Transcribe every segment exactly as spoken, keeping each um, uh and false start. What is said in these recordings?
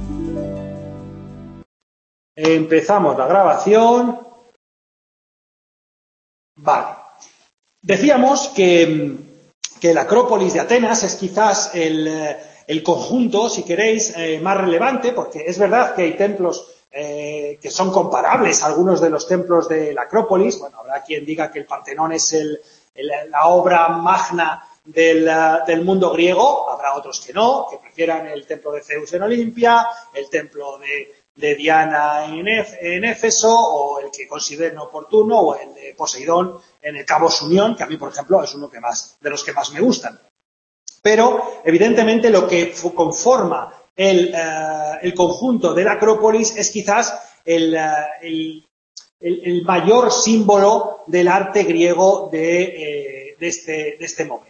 Empezamos la grabación. Vale. Decíamos que, que la Acrópolis de Atenas es quizás el, el conjunto, si queréis, eh, más relevante, porque es verdad que hay templos eh, que son comparables a algunos de los templos de la Acrópolis. Bueno, habrá quien diga que el Partenón es el, el, la obra magna del, del mundo griego, habrá otros que no, que prefieran el templo de Zeus en Olimpia, el templo de de Diana en, Ef en Éfeso, o el que consideren oportuno, o el de Poseidón en el Cabo Unión, que a mí, por ejemplo, es uno que más, de los que más me gustan. Pero, evidentemente, lo que conforma el, uh, el conjunto de la Acrópolis es quizás el, uh, el, el, el mayor símbolo del arte griego de, eh, de, este, de este momento.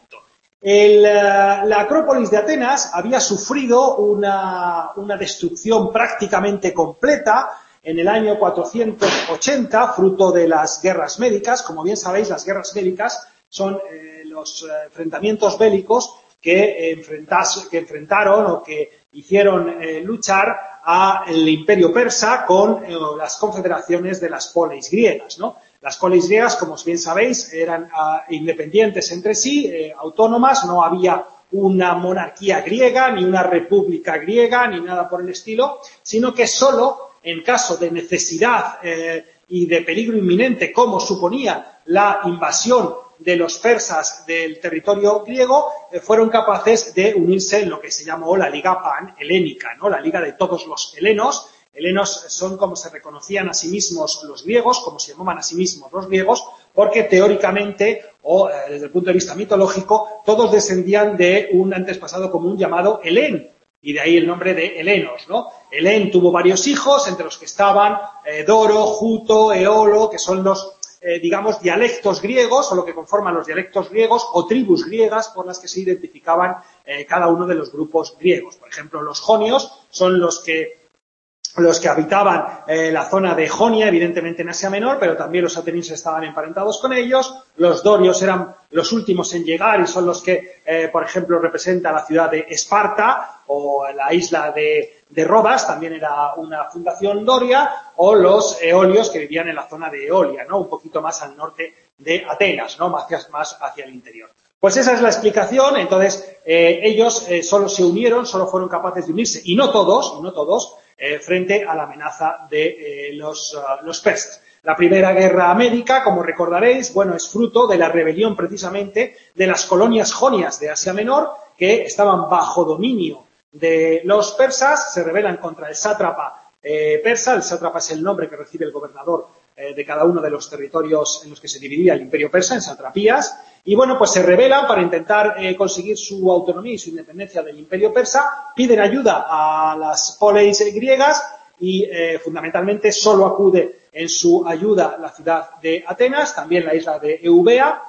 El, la Acrópolis de Atenas había sufrido una, una destrucción prácticamente completa en el año cuatrocientos ochenta, fruto de las guerras médicas. Como bien sabéis, las guerras médicas son eh, los eh, enfrentamientos bélicos que, enfrentas, que enfrentaron o que hicieron eh, luchar al imperio persa con eh, las confederaciones de las polis griegas, ¿no? Las polis griegas, como bien sabéis, eran uh, independientes entre sí, eh, autónomas, no había una monarquía griega, ni una república griega, ni nada por el estilo, sino que solo en caso de necesidad eh, y de peligro inminente, como suponía la invasión de los persas del territorio griego, eh, fueron capaces de unirse en lo que se llamó la Liga Pan-Helénica, ¿no? La Liga de todos los helenos. Helenos son como se reconocían a sí mismos los griegos, como se llamaban a sí mismos los griegos, porque teóricamente, o eh, desde el punto de vista mitológico, todos descendían de un antepasado común llamado Helén, y de ahí el nombre de helenos, ¿no? Helén tuvo varios hijos, entre los que estaban eh, Doro, Juto, Eolo, que son los, eh, digamos, dialectos griegos, o lo que conforman los dialectos griegos, o tribus griegas por las que se identificaban eh, cada uno de los grupos griegos. Por ejemplo, los jonios son los que los que habitaban eh, la zona de Jonia, evidentemente en Asia Menor, pero también los atenienses estaban emparentados con ellos. Los dorios eran los últimos en llegar y son los que, eh, por ejemplo, representa la ciudad de Esparta o la isla de, de Rodas, también era una fundación doria, o los eolios que vivían en la zona de Eolia, ¿no? Un poquito más al norte de Atenas, ¿no? Más hacia, más hacia el interior. Pues esa es la explicación. Entonces, eh, ellos eh, solo se unieron, solo fueron capaces de unirse, y no todos, y no todos, Eh, frente a la amenaza de eh, los, uh, los persas. La primera guerra médica, como recordaréis, bueno, es fruto de la rebelión precisamente de las colonias jonias de Asia Menor, que estaban bajo dominio de los persas, se rebelan contra el sátrapa eh, persa. El sátrapa es el nombre que recibe el gobernador eh, de cada uno de los territorios en los que se dividía el imperio persa, en satrapías. Y bueno, pues se rebelan para intentar eh, conseguir su autonomía y su independencia del imperio persa, piden ayuda a las polis griegas y eh, fundamentalmente solo acude en su ayuda la ciudad de Atenas, también la isla de Eubea.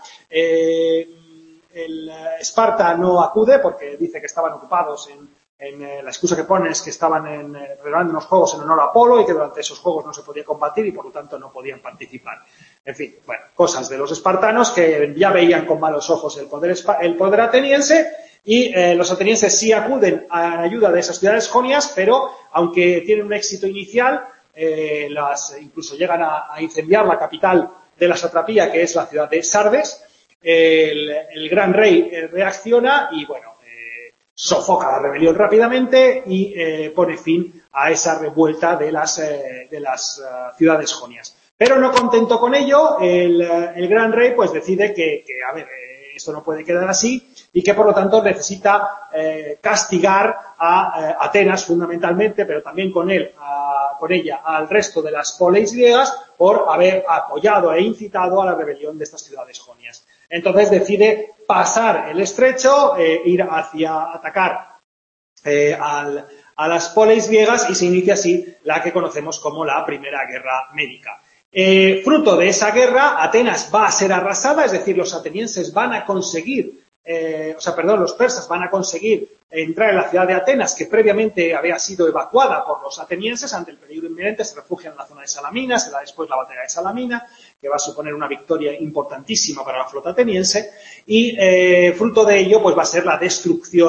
Eh, el Esparta no acude porque dice que estaban ocupados en, en eh, la excusa que ponen es que estaban en, eh, celebrando unos juegos en honor a Apolo y que durante esos juegos no se podía combatir y por lo tanto no podían participar. En fin, bueno, cosas de los espartanos que ya veían con malos ojos el poder, el poder ateniense y eh, los atenienses sí acuden a la ayuda de esas ciudades jonias, pero aunque tienen un éxito inicial, eh, las, incluso llegan a, a incendiar la capital de la satrapía, que es la ciudad de Sardes. El, el gran rey eh, reacciona y, bueno, eh, sofoca la rebelión rápidamente y eh, pone fin a esa revuelta de las, eh, de las uh, ciudades jonias. Pero no contento con ello, el, el gran rey pues decide que, que a ver, eh, esto no puede quedar así y que por lo tanto necesita eh, castigar a eh, Atenas fundamentalmente, pero también con él, a, con ella, al resto de las polis griegas por haber apoyado e incitado a la rebelión de estas ciudades jonias. Entonces decide pasar el estrecho, eh, ir hacia atacar eh, al, a las polis griegas y se inicia así la que conocemos como la Primera Guerra Médica. Eh, fruto de esa guerra, Atenas va a ser arrasada, es decir, los atenienses van a conseguir, eh, o sea, perdón, los persas van a conseguir entrar en la ciudad de Atenas, que previamente había sido evacuada por los atenienses ante el peligro inminente, se refugian en la zona de Salamina, se da después la batalla de Salamina, que va a suponer una victoria importantísima para la flota ateniense, y eh, fruto de ello, pues va a ser la destrucción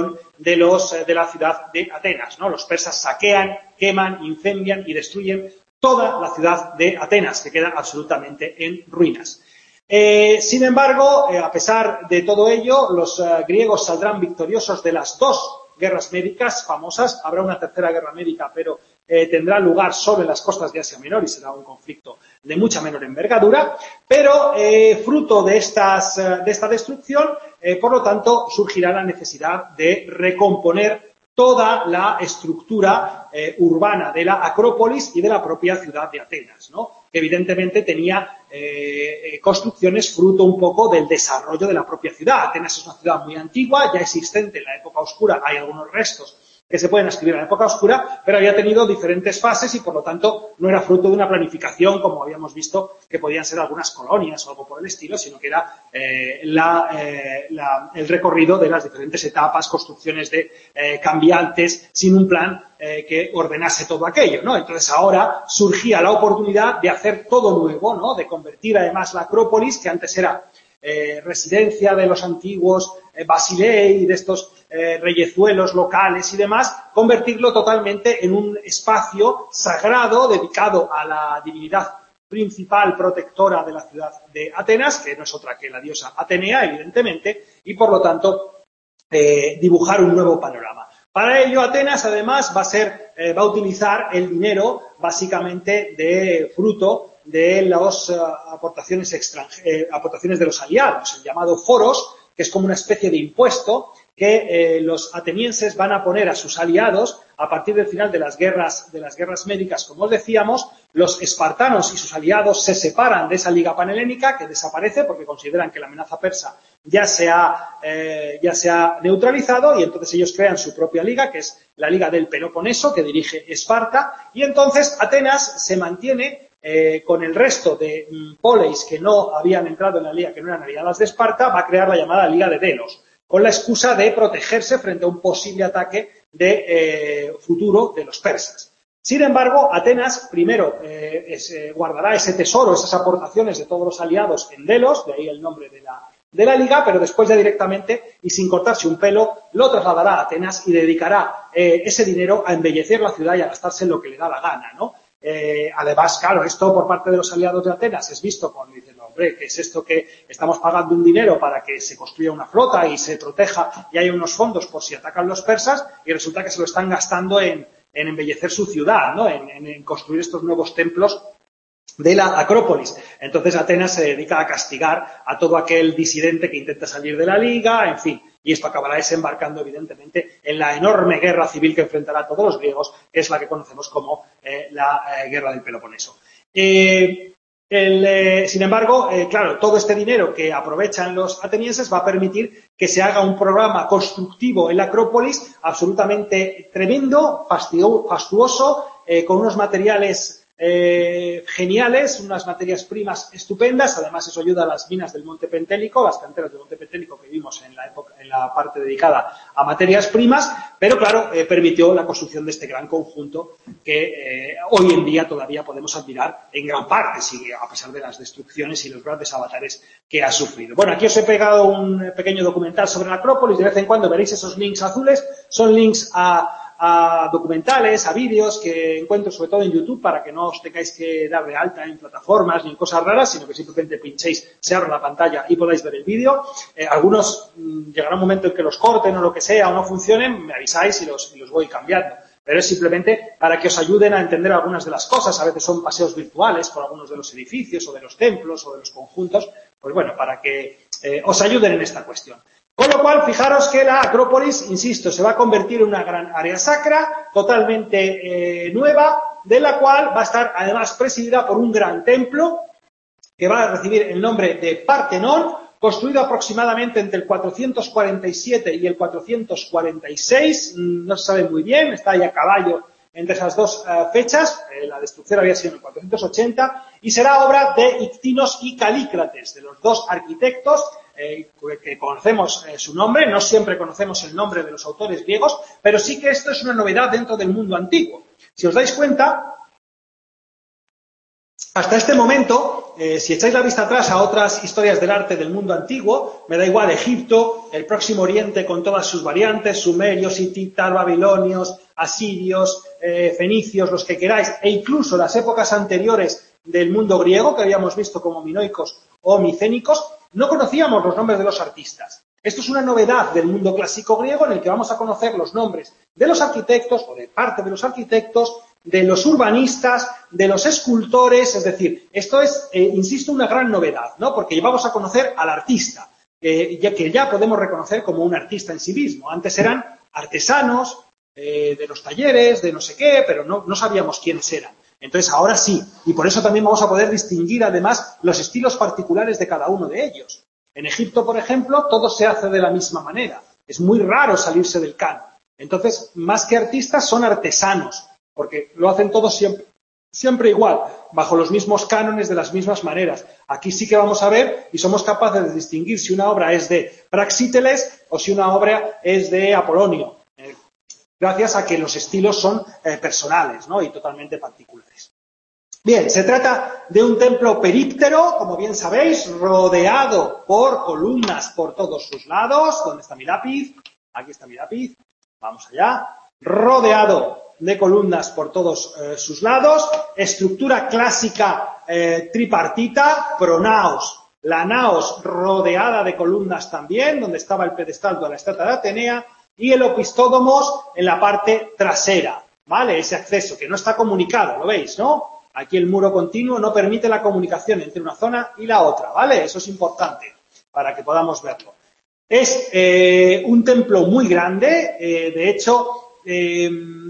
de los de la ciudad de Atenas, ¿no? Los persas saquean, queman, incendian y destruyen toda la ciudad de Atenas, que queda absolutamente en ruinas. Eh, sin embargo, eh, a pesar de todo ello, los eh, griegos saldrán victoriosos de las dos guerras médicas famosas. Habrá una tercera guerra médica, pero eh, tendrá lugar solo en las costas de Asia Menor y será un conflicto de mucha menor envergadura. Pero eh, fruto de, estas, eh, de esta destrucción, eh, por lo tanto, surgirá la necesidad de recomponer toda la estructura eh, urbana de la Acrópolis y de la propia ciudad de Atenas, ¿no? Que evidentemente tenía eh, construcciones fruto un poco del desarrollo de la propia ciudad. Atenas es una ciudad muy antigua, ya existente en la época oscura, hay algunos restos que se pueden escribir en la época oscura, pero había tenido diferentes fases y, por lo tanto, no era fruto de una planificación, como habíamos visto, que podían ser algunas colonias o algo por el estilo, sino que era eh, la, eh, la, el recorrido de las diferentes etapas, construcciones de eh, cambiantes, sin un plan eh, que ordenase todo aquello, ¿no? Entonces, ahora surgía la oportunidad de hacer todo nuevo, ¿no? De convertir, además, la Acrópolis, que antes era Eh, residencia de los antiguos eh, basilei, de estos eh, reyezuelos locales y demás, convertirlo totalmente en un espacio sagrado dedicado a la divinidad principal protectora de la ciudad de Atenas, que no es otra que la diosa Atenea, evidentemente, y por lo tanto eh, dibujar un nuevo panorama. Para ello, Atenas, además, va a ser, eh, va a utilizar el dinero básicamente de fruto de las uh, aportaciones extranjeras, eh, aportaciones de los aliados, el llamado foros, que es como una especie de impuesto que eh, los atenienses van a poner a sus aliados a partir del final de las guerras, de las guerras médicas, como os decíamos. Los espartanos y sus aliados se separan de esa liga panhelénica, que desaparece porque consideran que la amenaza persa ya se ha, eh, ya se ha neutralizado, y entonces ellos crean su propia liga, que es la Liga del Peloponeso, que dirige Esparta, y entonces Atenas se mantiene Eh, con el resto de mm, poleis que no habían entrado en la liga, que no eran aliadas de Esparta, va a crear la llamada Liga de Delos, con la excusa de protegerse frente a un posible ataque de eh, futuro de los persas. Sin embargo, Atenas primero eh, es, eh, guardará ese tesoro, esas aportaciones de todos los aliados en Delos, de ahí el nombre de la, de la liga, pero después ya directamente, y sin cortarse un pelo, lo trasladará a Atenas y dedicará eh, ese dinero a embellecer la ciudad y a gastarse en lo que le da la gana, ¿no? Eh, además, claro, esto por parte de los aliados de Atenas es visto cuando dicen, hombre, ¿qué es esto que estamos pagando un dinero para que se construya una flota y se proteja y haya unos fondos por si atacan los persas? Y resulta que se lo están gastando en, en embellecer su ciudad, ¿no? En, en, en construir estos nuevos templos de la Acrópolis. Entonces Atenas se dedica a castigar a todo aquel disidente que intenta salir de la liga, en fin. Y esto acabará desembarcando, evidentemente, en la enorme guerra civil que enfrentará a todos los griegos, que es la que conocemos como eh, la eh, guerra del Peloponeso. Eh, el, eh, sin embargo, eh, claro, todo este dinero que aprovechan los atenienses va a permitir que se haga un programa constructivo en la Acrópolis absolutamente tremendo, fastuoso, eh, con unos materiales Eh, geniales, unas materias primas estupendas. Además, eso ayuda a las minas del Monte Pentélico, las canteras del Monte Pentélico que vimos en la época, en la parte dedicada a materias primas, pero claro, eh, permitió la construcción de este gran conjunto que eh, hoy en día todavía podemos admirar en gran parte, sí, a pesar de las destrucciones y los grandes avatares que ha sufrido. Bueno, aquí os he pegado un pequeño documental sobre la Acrópolis. De vez en cuando veréis esos links azules, son links a a documentales, a vídeos que encuentro sobre todo en YouTube, para que no os tengáis que dar de alta en plataformas ni en cosas raras, sino que simplemente pinchéis, se abra la pantalla y podáis ver el vídeo. Eh, algunos mmm, llegará un momento en que los corten o lo que sea o no funcionen, me avisáis y los, y los voy cambiando. Pero es simplemente para que os ayuden a entender algunas de las cosas. A veces son paseos virtuales por algunos de los edificios o de los templos o de los conjuntos, pues bueno, para que eh, os ayuden en esta cuestión. Con lo cual, fijaros que la Acrópolis, insisto, se va a convertir en una gran área sacra, totalmente eh, nueva, de la cual va a estar además presidida por un gran templo que va a recibir el nombre de Partenón, construido aproximadamente entre el cuatrocientos cuarenta y siete y el cuatrocientos cuarenta y seis, no se sabe muy bien, está ahí a caballo entre esas dos uh, fechas. Eh, la destrucción había sido en el cuatrocientos ochenta y será obra de Ictinos y Calícrates, de los dos arquitectos eh, que conocemos eh, su nombre. No siempre conocemos el nombre de los autores griegos, pero sí que esto es una novedad dentro del mundo antiguo. Si os dais cuenta, Hasta este momento, eh, si echáis la vista atrás a otras historias del arte del mundo antiguo, me da igual Egipto, el Próximo Oriente con todas sus variantes, sumerios, hititas, babilonios, asirios, eh, fenicios, los que queráis, e incluso las épocas anteriores del mundo griego, que habíamos visto como minoicos o micénicos, no conocíamos los nombres de los artistas. Esto es una novedad del mundo clásico griego en el que vamos a conocer los nombres de los arquitectos o de parte de los arquitectos, de los urbanistas, de los escultores, es decir, esto es, eh, insisto, una gran novedad, ¿no? Porque vamos a conocer al artista, eh, ya que ya podemos reconocer como un artista en sí mismo. Antes eran artesanos eh, de los talleres, de no sé qué, pero no, no sabíamos quiénes eran. Entonces ahora sí, y por eso también vamos a poder distinguir además los estilos particulares de cada uno de ellos. En Egipto, por ejemplo, todo se hace de la misma manera. Es muy raro salirse del canon. Entonces, más que artistas, son artesanos, porque lo hacen todos siempre, siempre igual, bajo los mismos cánones, de las mismas maneras. Aquí sí que vamos a ver y somos capaces de distinguir si una obra es de Praxíteles o si una obra es de Apolonio, eh, gracias a que los estilos son eh, personales, ¿no? Y totalmente particulares. Bien, se trata de un templo períptero, como bien sabéis, rodeado por columnas por todos sus lados. ¿Dónde está mi lápiz? Aquí está mi lápiz. Vamos allá. Rodeado de columnas por todos eh, sus lados. Estructura clásica eh, tripartita, pronaos. La naos rodeada de columnas también, donde estaba el pedestal de la estatua de Atenea. Y el opistódomos en la parte trasera, ¿vale? Ese acceso que no está comunicado, ¿lo veis, no? Aquí el muro continuo no permite la comunicación entre una zona y la otra, ¿vale? Eso es importante para que podamos verlo. Es eh, un templo muy grande, eh, de hecho, eh,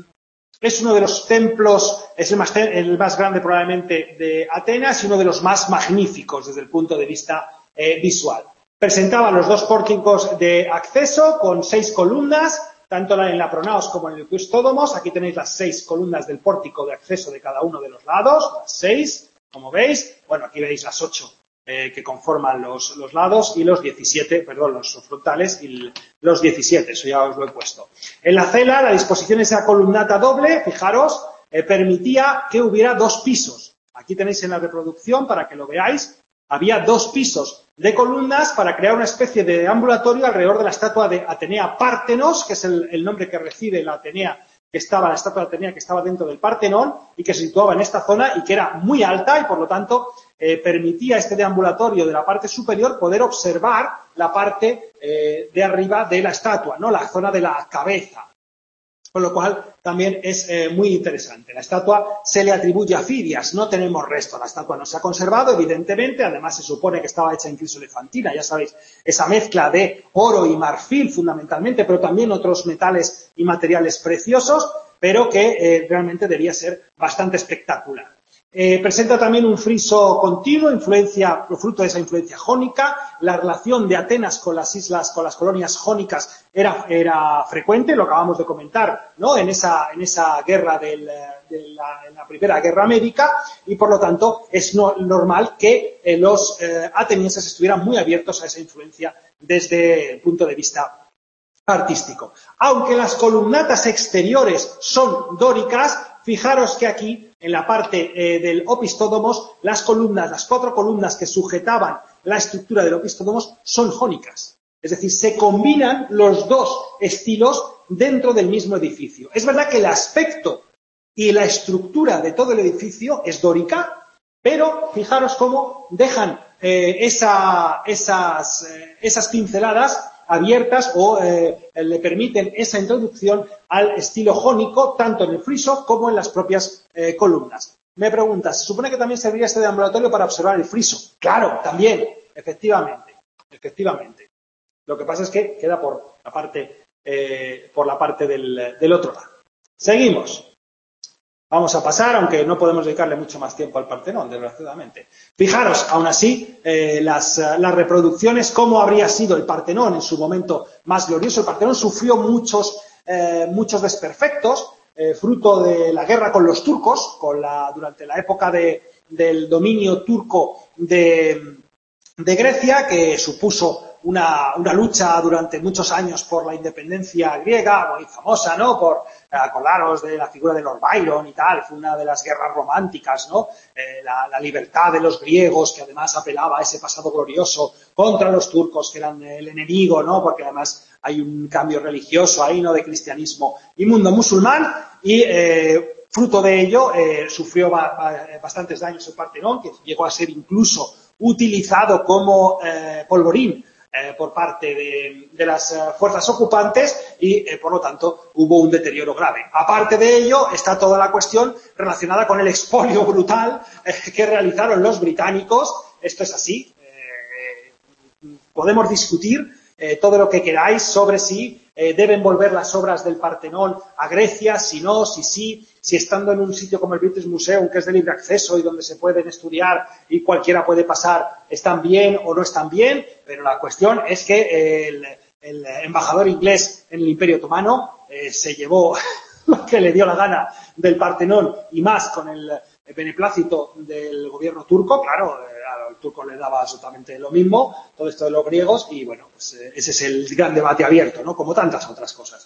es uno de los templos, es el más, el más grande probablemente de Atenas y uno de los más magníficos desde el punto de vista eh, visual. Presentaba los dos pórticos de acceso con seis columnas, tanto en la pronaos como en el opistódomos. Aquí tenéis las seis columnas del pórtico de acceso de cada uno de los lados, las seis, como veis. Bueno, aquí veis las ocho eh, que conforman los, los lados y los diecisiete, perdón, los frontales y los diecisiete, eso ya os lo he puesto. En la cela, la disposición de esa columnata doble, fijaros, eh, permitía que hubiera dos pisos. Aquí tenéis en la reproducción, para que lo veáis, había dos pisos de columnas para crear una especie de ambulatorio alrededor de la estatua de Atenea Pártenos, que es el, el nombre que recibe la Atenea que estaba, la estatua de Atenea que estaba dentro del Partenón y que se situaba en esta zona y que era muy alta y por lo tanto eh, permitía este deambulatorio de la parte superior poder observar la parte eh, de arriba de la estatua, ¿no? La zona de la cabeza. Con lo cual también es eh, muy interesante. La estatua se le atribuye a Fidias, no tenemos resto. La estatua no se ha conservado, evidentemente, además se supone que estaba hecha en crisolefantina, ya sabéis, esa mezcla de oro y marfil fundamentalmente, pero también otros metales y materiales preciosos, pero que eh, realmente debía ser bastante espectacular. Eh, presenta también un friso continuo, influencia, fruto de esa influencia jónica. La relación de Atenas con las islas, con las colonias jónicas era, era frecuente, lo acabamos de comentar, ¿no? En esa, en esa guerra del, de la, en la primera guerra médica, y por lo tanto es no, normal que eh, los eh, atenienses estuvieran muy abiertos a esa influencia desde el punto de vista artístico. Aunque las columnatas exteriores son dóricas, fijaros que aquí, en la parte eh, del opistódomos, las columnas, las cuatro columnas que sujetaban la estructura del opistódomos son jónicas. Es decir, se combinan los dos estilos dentro del mismo edificio. Es verdad que el aspecto y la estructura de todo el edificio es dórica, pero fijaros cómo dejan eh, esa, esas, eh, esas pinceladas abiertas o eh, le permiten esa introducción al estilo jónico, tanto en el friso como en las propias eh, columnas. Me preguntas, ¿se supone que también serviría este deambulatorio para observar el friso? Claro, también, efectivamente, efectivamente. Lo que pasa es que queda por la parte, eh, por la parte del, del otro lado. Seguimos. Vamos a pasar, aunque no podemos dedicarle mucho más tiempo al Partenón, desgraciadamente. Fijaros, aún así, eh, las, las reproducciones, cómo habría sido el Partenón en su momento más glorioso. El Partenón sufrió muchos, eh, muchos desperfectos, eh, fruto de la guerra con los turcos, con la, durante la época de, del dominio turco de, de Grecia, que supuso una, una lucha durante muchos años por la independencia griega, muy famosa, ¿no? Por eh, acordaros de la figura de Lord Byron y tal, fue una de las guerras románticas, ¿no? Eh, la, la libertad de los griegos, que además apelaba a ese pasado glorioso contra los turcos, que eran el enemigo, ¿no? Porque además hay un cambio religioso ahí, ¿no? De cristianismo y mundo musulmán, y eh, fruto de ello eh, sufrió ba ba bastantes daños el Partenón, que llegó a ser incluso utilizado como eh, polvorín eh, por parte de, de las eh, fuerzas ocupantes y, eh, por lo tanto, hubo un deterioro grave. Aparte de ello, está toda la cuestión relacionada con el expolio brutal eh, que realizaron los británicos. Esto es así. Eh, podemos discutir eh, todo lo que queráis sobre si eh, deben volver las obras del Partenón a Grecia, si no, si sí, si estando en un sitio como el British Museum, que es de libre acceso y donde se pueden estudiar y cualquiera puede pasar, están bien o no están bien, pero la cuestión es que el, el embajador inglés en el Imperio Otomano eh, se llevó lo que le dio la gana del Partenón y más con el beneplácito del gobierno turco. Claro, al turco le daba absolutamente lo mismo, todo esto de los griegos, y bueno, pues ese es el gran debate abierto, ¿no? Como tantas otras cosas.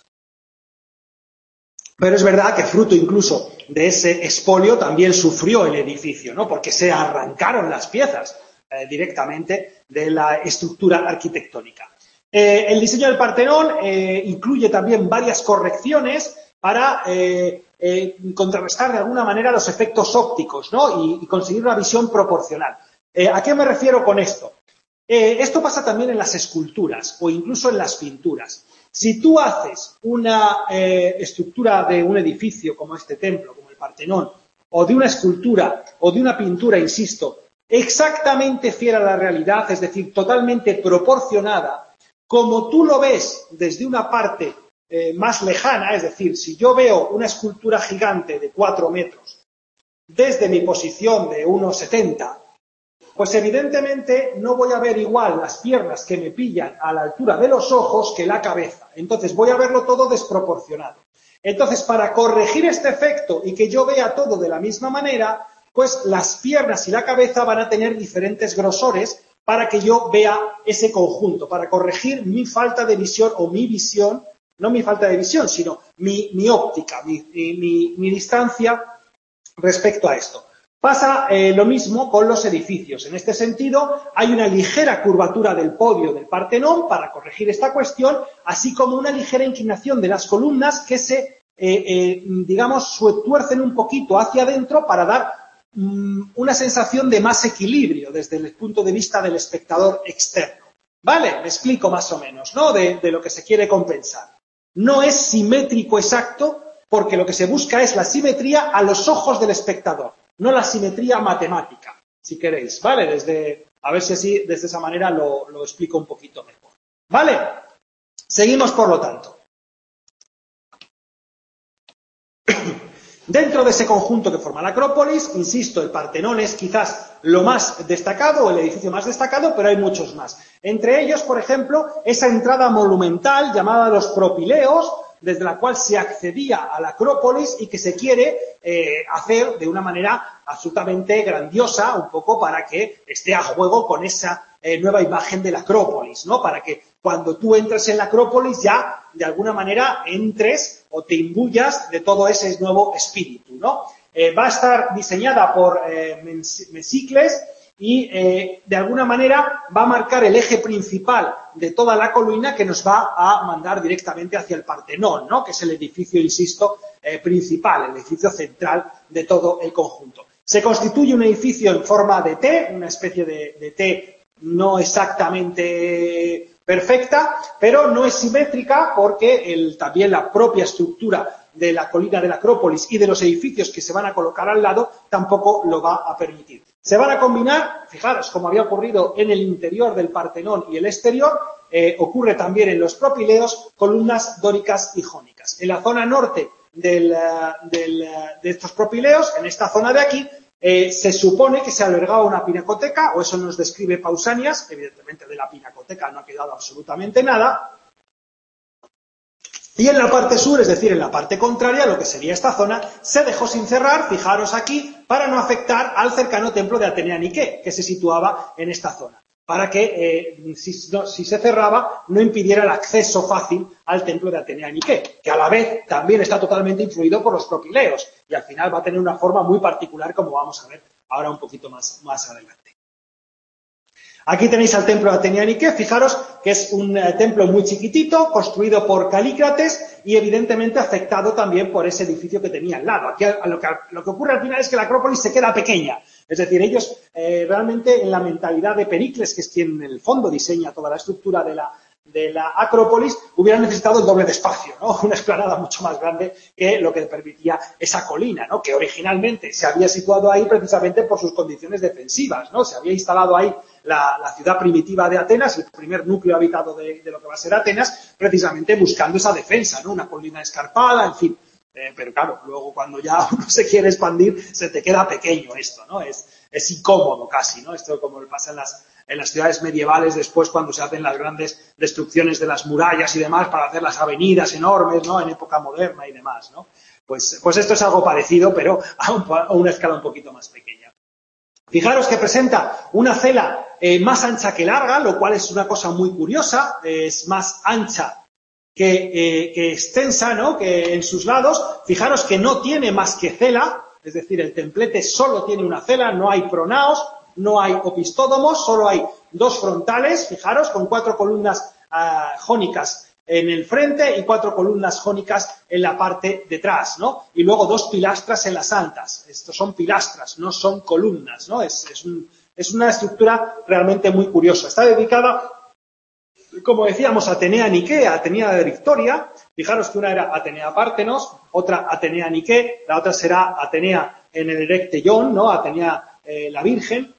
Pero es verdad que fruto incluso de ese expolio también sufrió el edificio, ¿no? Porque se arrancaron las piezas eh, directamente de la estructura arquitectónica. Eh, el diseño del Partenón eh, incluye también varias correcciones para eh, eh, contrarrestar de alguna manera los efectos ópticos, ¿no? Y, y conseguir una visión proporcional. Eh, ¿A qué me refiero con esto? Eh, esto pasa también en las esculturas o incluso en las pinturas. Si tú haces una eh, estructura de un edificio como este templo, como el Partenón, o de una escultura o de una pintura, insisto, exactamente fiel a la realidad, es decir, totalmente proporcionada, como tú lo ves desde una parte eh, más lejana, es decir, si yo veo una escultura gigante de cuatro metros desde mi posición de uno setenta, pues evidentemente no voy a ver igual las piernas que me pillan a la altura de los ojos que la cabeza. Entonces voy a verlo todo desproporcionado. Entonces, para corregir este efecto y que yo vea todo de la misma manera, pues las piernas y la cabeza van a tener diferentes grosores para que yo vea ese conjunto, para corregir mi falta de visión o mi visión, no mi falta de visión, sino mi, mi óptica, mi, mi, mi distancia respecto a esto. Pasa eh, lo mismo con los edificios. En este sentido, hay una ligera curvatura del podio del Partenón para corregir esta cuestión, así como una ligera inclinación de las columnas que se, eh, eh, digamos, tuercen un poquito hacia adentro para dar mm, una sensación de más equilibrio desde el punto de vista del espectador externo. ¿Vale? Me explico más o menos, ¿no? De, de lo que se quiere compensar. No es simétrico exacto, porque lo que se busca es la simetría a los ojos del espectador, no la simetría matemática, si queréis, ¿vale? Desde, a ver si así, desde esa manera lo, lo explico un poquito mejor. ¿Vale? Seguimos, por lo tanto. Dentro de ese conjunto que forma la Acrópolis, insisto, el Partenón es quizás lo más destacado, el edificio más destacado, pero hay muchos más. Entre ellos, por ejemplo, esa entrada monumental llamada los Propileos, desde la cual se accedía a la Acrópolis y que se quiere eh, hacer de una manera absolutamente grandiosa, un poco para que esté a juego con esa eh, nueva imagen de la Acrópolis, ¿no? Para que cuando tú entres en la Acrópolis ya, de alguna manera, entres o te imbuyas de todo ese nuevo espíritu, ¿no? Eh, va a estar diseñada por eh, Mesicles y, eh, de alguna manera, va a marcar el eje principal de toda la columna que nos va a mandar directamente hacia el Partenón, ¿no? Que es el edificio, insisto, eh, principal, el edificio central de todo el conjunto. Se constituye un edificio en forma de T, una especie de, de T no exactamente perfecta, pero no es simétrica porque el, también la propia estructura de la colina de la Acrópolis y de los edificios que se van a colocar al lado tampoco lo va a permitir. Se van a combinar, fijaros, como había ocurrido en el interior del Partenón y el exterior, eh, ocurre también en los Propileos, columnas dóricas y jónicas. En la zona norte del, del, de estos Propileos, en esta zona de aquí, eh, se supone que se albergaba una pinacoteca, o eso nos describe Pausanias. Evidentemente de la pinacoteca no ha quedado absolutamente nada. Y en la parte sur, es decir, en la parte contraria, lo que sería esta zona, se dejó sin cerrar, fijaros aquí, para no afectar al cercano templo de Atenea Nike, que se situaba en esta zona. para que, eh, si, no, si se cerraba, no impidiera el acceso fácil al templo de Atenea Nike, que a la vez también está totalmente influido por los propileos, y al final va a tener una forma muy particular, como vamos a ver ahora un poquito más, más adelante. Aquí tenéis al templo de Atenea Nike. Fijaros que es un eh, templo muy chiquitito, construido por Calícrates y evidentemente afectado también por ese edificio que tenía al lado. Aquí lo que, lo que ocurre al final es que la Acrópolis se queda pequeña. Es decir, ellos eh, realmente en la mentalidad de Pericles, que es quien en el fondo diseña toda la estructura de la, de la Acrópolis, hubieran necesitado el doble de espacio, ¿no? Una explanada mucho más grande que lo que permitía esa colina, ¿no? Que originalmente se había situado ahí precisamente por sus condiciones defensivas, ¿no? Se había instalado ahí la, la ciudad primitiva de Atenas, el primer núcleo habitado de, de lo que va a ser Atenas, precisamente buscando esa defensa, ¿no? Una colina escarpada, en fin. Eh, pero claro, luego cuando ya uno se quiere expandir, se te queda pequeño esto, ¿no? Es, es incómodo casi, ¿no? Esto como pasa en las, en las ciudades medievales después cuando se hacen las grandes destrucciones de las murallas y demás para hacer las avenidas enormes, ¿no? En época moderna y demás, ¿no? Pues, pues esto es algo parecido, pero a, un, a una escala un poquito más pequeña. Fijaros que presenta una cela eh, más ancha que larga, lo cual es una cosa muy curiosa, eh, es más ancha que, eh, que extensa, ¿no? Que en sus lados. Fijaros que no tiene más que cela, es decir, el templete solo tiene una cela, no hay pronaos, no hay opistódomos, solo hay dos frontales, fijaros, con cuatro columnas uh, jónicas en el frente y cuatro columnas jónicas en la parte detrás, ¿no? Y luego dos pilastras en las altas. Estos son pilastras, no son columnas, ¿no? Es, es, un, es una estructura realmente muy curiosa. Está dedicada, como decíamos, a Atenea Nike, a Atenea de Victoria. Fijaros que una era Atenea Pártenos, otra Atenea Nike, la otra será Atenea en el Erecteion, ¿no? Atenea eh, la Virgen.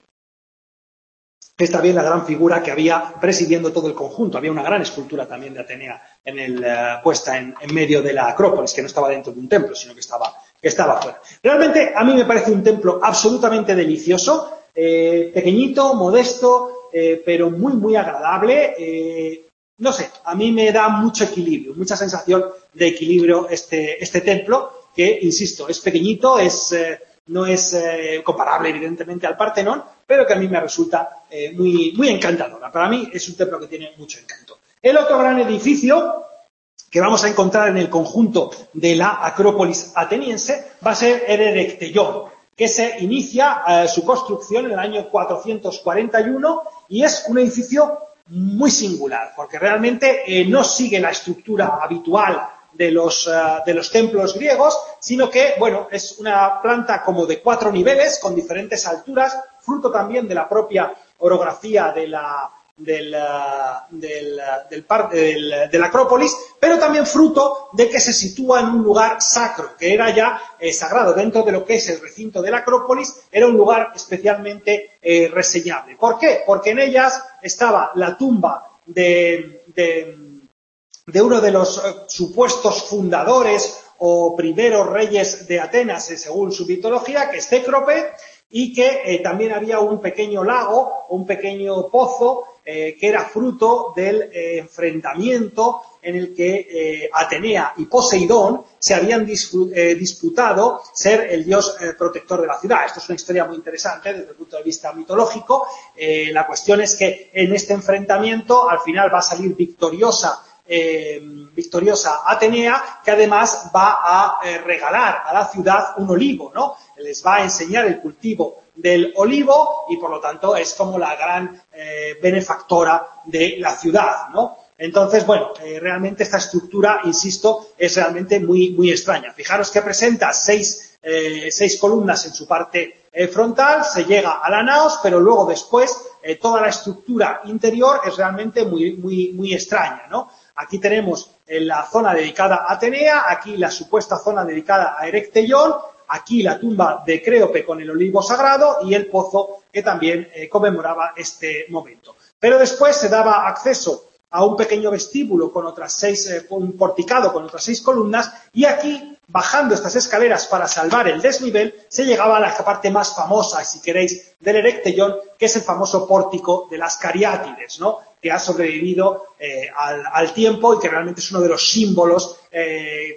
Es también la gran figura que había presidiendo todo el conjunto. Había una gran escultura también de Atenea en el, uh, puesta en, en medio de la Acrópolis, que no estaba dentro de un templo, sino que estaba, que estaba fuera. Realmente a mí me parece un templo absolutamente delicioso, eh, pequeñito, modesto, eh, pero muy, muy agradable. Eh, no sé, a mí me da mucho equilibrio, mucha sensación de equilibrio este, este templo, que, insisto, es pequeñito, es... Eh, no es eh, comparable, evidentemente, al Partenón, pero que a mí me resulta eh, muy, muy encantadora. Para mí es un templo que tiene mucho encanto. El otro gran edificio que vamos a encontrar en el conjunto de la Acrópolis ateniense va a ser el Erecteion, que se inicia eh, su construcción en el año cuatrocientos cuarenta y uno y es un edificio muy singular, porque realmente eh, no sigue la estructura habitual de los, uh, de los templos griegos, sino que, bueno, es una planta como de cuatro niveles, con diferentes alturas, fruto también de la propia orografía de la, del, uh, del, uh, del, par, del, de la Acrópolis, pero también fruto de que se sitúa en un lugar sacro, que era ya eh, sagrado dentro de lo que es el recinto de la Acrópolis, era un lugar especialmente eh, reseñable. ¿Por qué? Porque en ellas estaba la tumba de... de de uno de los eh, supuestos fundadores o primeros reyes de Atenas, eh, según su mitología, que es Cécrope, y que eh, también había un pequeño lago, un pequeño pozo, eh, que era fruto del eh, enfrentamiento en el que eh, Atenea y Poseidón se habían disfr- eh, disputado ser el dios eh, protector de la ciudad. Esto es una historia muy interesante desde el punto de vista mitológico. Eh, la cuestión es que en este enfrentamiento al final va a salir victoriosa Eh, victoriosa Atenea, que además va a eh, regalar a la ciudad un olivo, ¿no? Les va a enseñar el cultivo del olivo y por lo tanto es como la gran eh, benefactora de la ciudad, ¿no? Entonces, bueno, eh, realmente esta estructura, insisto, es realmente muy, muy extraña. Fijaros que presenta seis, eh, seis columnas en su parte eh, frontal, se llega a la naos, pero luego después eh, toda la estructura interior es realmente muy, muy, muy extraña, ¿no? Aquí tenemos la zona dedicada a Atenea, aquí la supuesta zona dedicada a Erecteion, aquí la tumba de Créope con el olivo sagrado y el pozo que también eh, conmemoraba este momento. Pero después se daba acceso a un pequeño vestíbulo con otras seis, eh, un porticado con otras seis columnas y aquí, bajando estas escaleras para salvar el desnivel, se llegaba a la parte más famosa, si queréis, del Erecteion, que es el famoso pórtico de las Cariátides, ¿no? Que ha sobrevivido eh, al, al tiempo y que realmente es uno de los símbolos eh,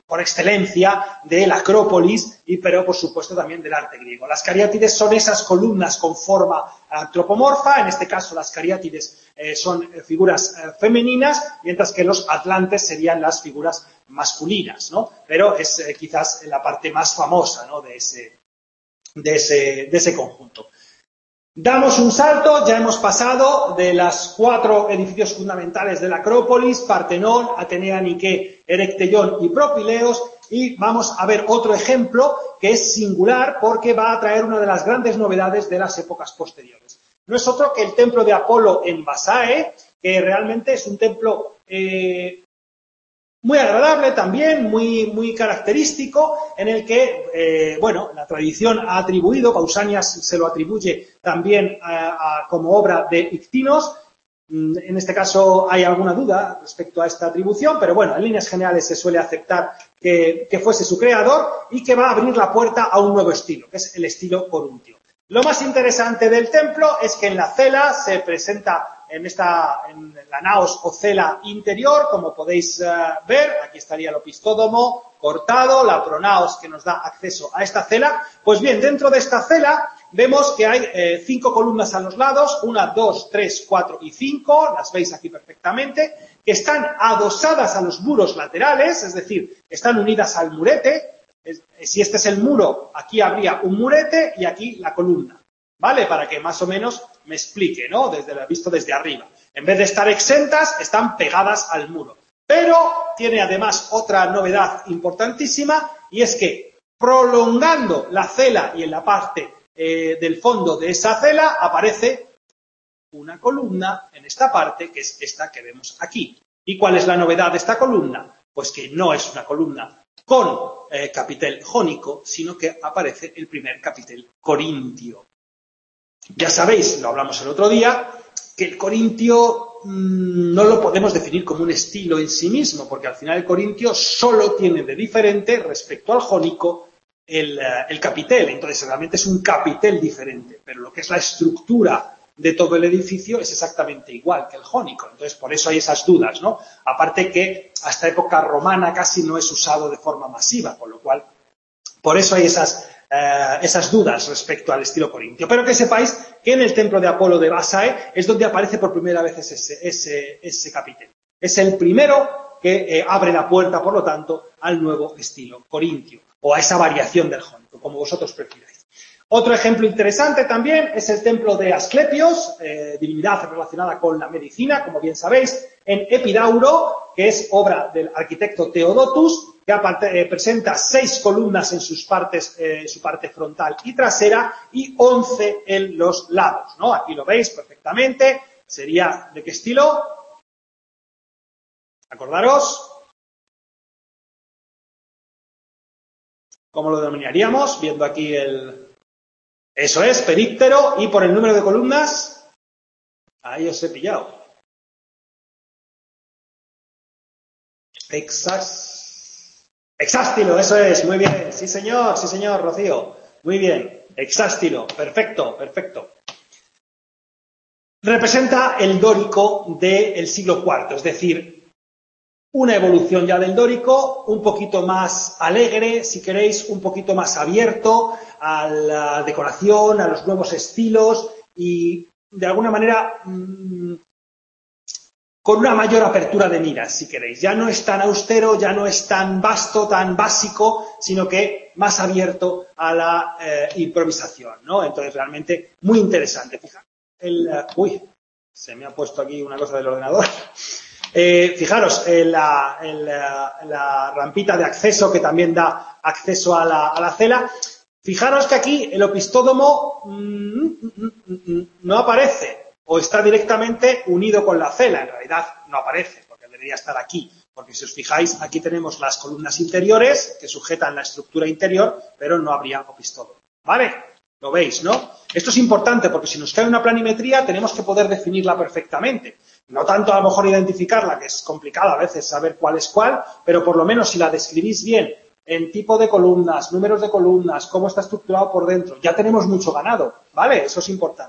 por excelencia de la Acrópolis, y pero por supuesto también del arte griego. Las cariátides son esas columnas con forma antropomorfa, en este caso las cariátides eh, son eh, figuras eh, femeninas, mientras que los atlantes serían las figuras masculinas, ¿no? Pero es eh, quizás la parte más famosa, ¿no?, de ese, de ese, de ese conjunto. Damos un salto, ya hemos pasado de las cuatro edificios fundamentales de la Acrópolis, Partenón, Atenea, Nike, Erecteion y Propileos, y vamos a ver otro ejemplo que es singular porque va a traer una de las grandes novedades de las épocas posteriores. No es otro que el templo de Apolo en Basae, que realmente es un templo eh, muy agradable también, muy, muy característico, en el que, eh, bueno, la tradición ha atribuido, Pausanias se lo atribuye también a, a, como obra de Ictinos. En este caso hay alguna duda respecto a esta atribución, pero bueno, en líneas generales se suele aceptar que, que fuese su creador y que va a abrir la puerta a un nuevo estilo, que es el estilo coruntio. Lo más interesante del templo es que en la cela se presenta en esta, en la naos o cela interior, como podéis uh, ver, aquí estaría el opistódomo cortado, la pronaos que nos da acceso a esta cela. Pues bien, dentro de esta cela vemos que hay eh, cinco columnas a los lados, una, dos, tres, cuatro y cinco, las veis aquí perfectamente, que están adosadas a los muros laterales, es decir, están unidas al murete. Es, si este es el muro, aquí habría un murete y aquí la columna, ¿vale? Para que más o menos me explique, ¿no? Desde lo visto desde arriba. En vez de estar exentas, están pegadas al muro. Pero tiene además otra novedad importantísima, y es que prolongando la cela y en la parte eh, del fondo de esa cela aparece una columna en esta parte, que es esta que vemos aquí. ¿Y cuál es la novedad de esta columna? Pues que no es una columna con eh, capitel jónico, sino que aparece el primer capitel corintio. Ya sabéis, lo hablamos el otro día, que el corintio mmm, no lo podemos definir como un estilo en sí mismo, porque al final el corintio solo tiene de diferente respecto al jónico el, uh, el capitel. Entonces realmente es un capitel diferente, pero lo que es la estructura de todo el edificio es exactamente igual que el jónico. Entonces por eso hay esas dudas, ¿no? Aparte que hasta época romana casi no es usado de forma masiva, con lo cual por eso hay esas Uh, esas dudas respecto al estilo corintio. Pero que sepáis que en el templo de Apolo de Basae es donde aparece por primera vez ese, ese, ese capitel. Es el primero que eh, abre la puerta, por lo tanto, al nuevo estilo corintio, o a esa variación del jónico, como vosotros prefiráis. Otro ejemplo interesante también es el templo de Asclepios, eh, divinidad relacionada con la medicina, como bien sabéis, en Epidauro, que es obra del arquitecto Teodotus, que aparte, eh, presenta seis columnas en sus partes, eh, su parte frontal y trasera, y once en los lados, ¿no? Aquí lo veis perfectamente. ¿Sería de qué estilo? ¿Acordaros? ¿Cómo lo denominaríamos? Viendo aquí el... Eso es, períptero, y por el número de columnas, ahí os he pillado. Exacto. Exástilo, eso es, muy bien. Sí, señor, sí, señor, Rocío. Muy bien. Exástilo, perfecto, perfecto. Representa el dórico del siglo cuarto, es decir, una evolución ya del dórico, un poquito más alegre, si queréis, un poquito más abierto a la decoración, a los nuevos estilos y, de alguna manera, mmm, con una mayor apertura de miras, si queréis. Ya no es tan austero, ya no es tan vasto, tan básico, sino que más abierto a la eh, improvisación, ¿no? Entonces, realmente, muy interesante. Fijaros, el, uh, uy, se me ha puesto aquí una cosa del ordenador. Eh, fijaros, eh, la, el, la rampita de acceso que también da acceso a la, a la cela. Fijaros que aquí el opistódomo mm, mm, mm, no aparece. O está directamente unido con la cela. En realidad no aparece, porque debería estar aquí. Porque si os fijáis, aquí tenemos las columnas interiores que sujetan la estructura interior, pero no habría opistódomo. ¿Vale? Lo veis, ¿no? Esto es importante porque si nos cae una planimetría tenemos que poder definirla perfectamente. No tanto a lo mejor identificarla, que es complicado a veces saber cuál es cuál, pero por lo menos si la describís bien en tipo de columnas, números de columnas, cómo está estructurado por dentro, ya tenemos mucho ganado, ¿vale? Eso es importante.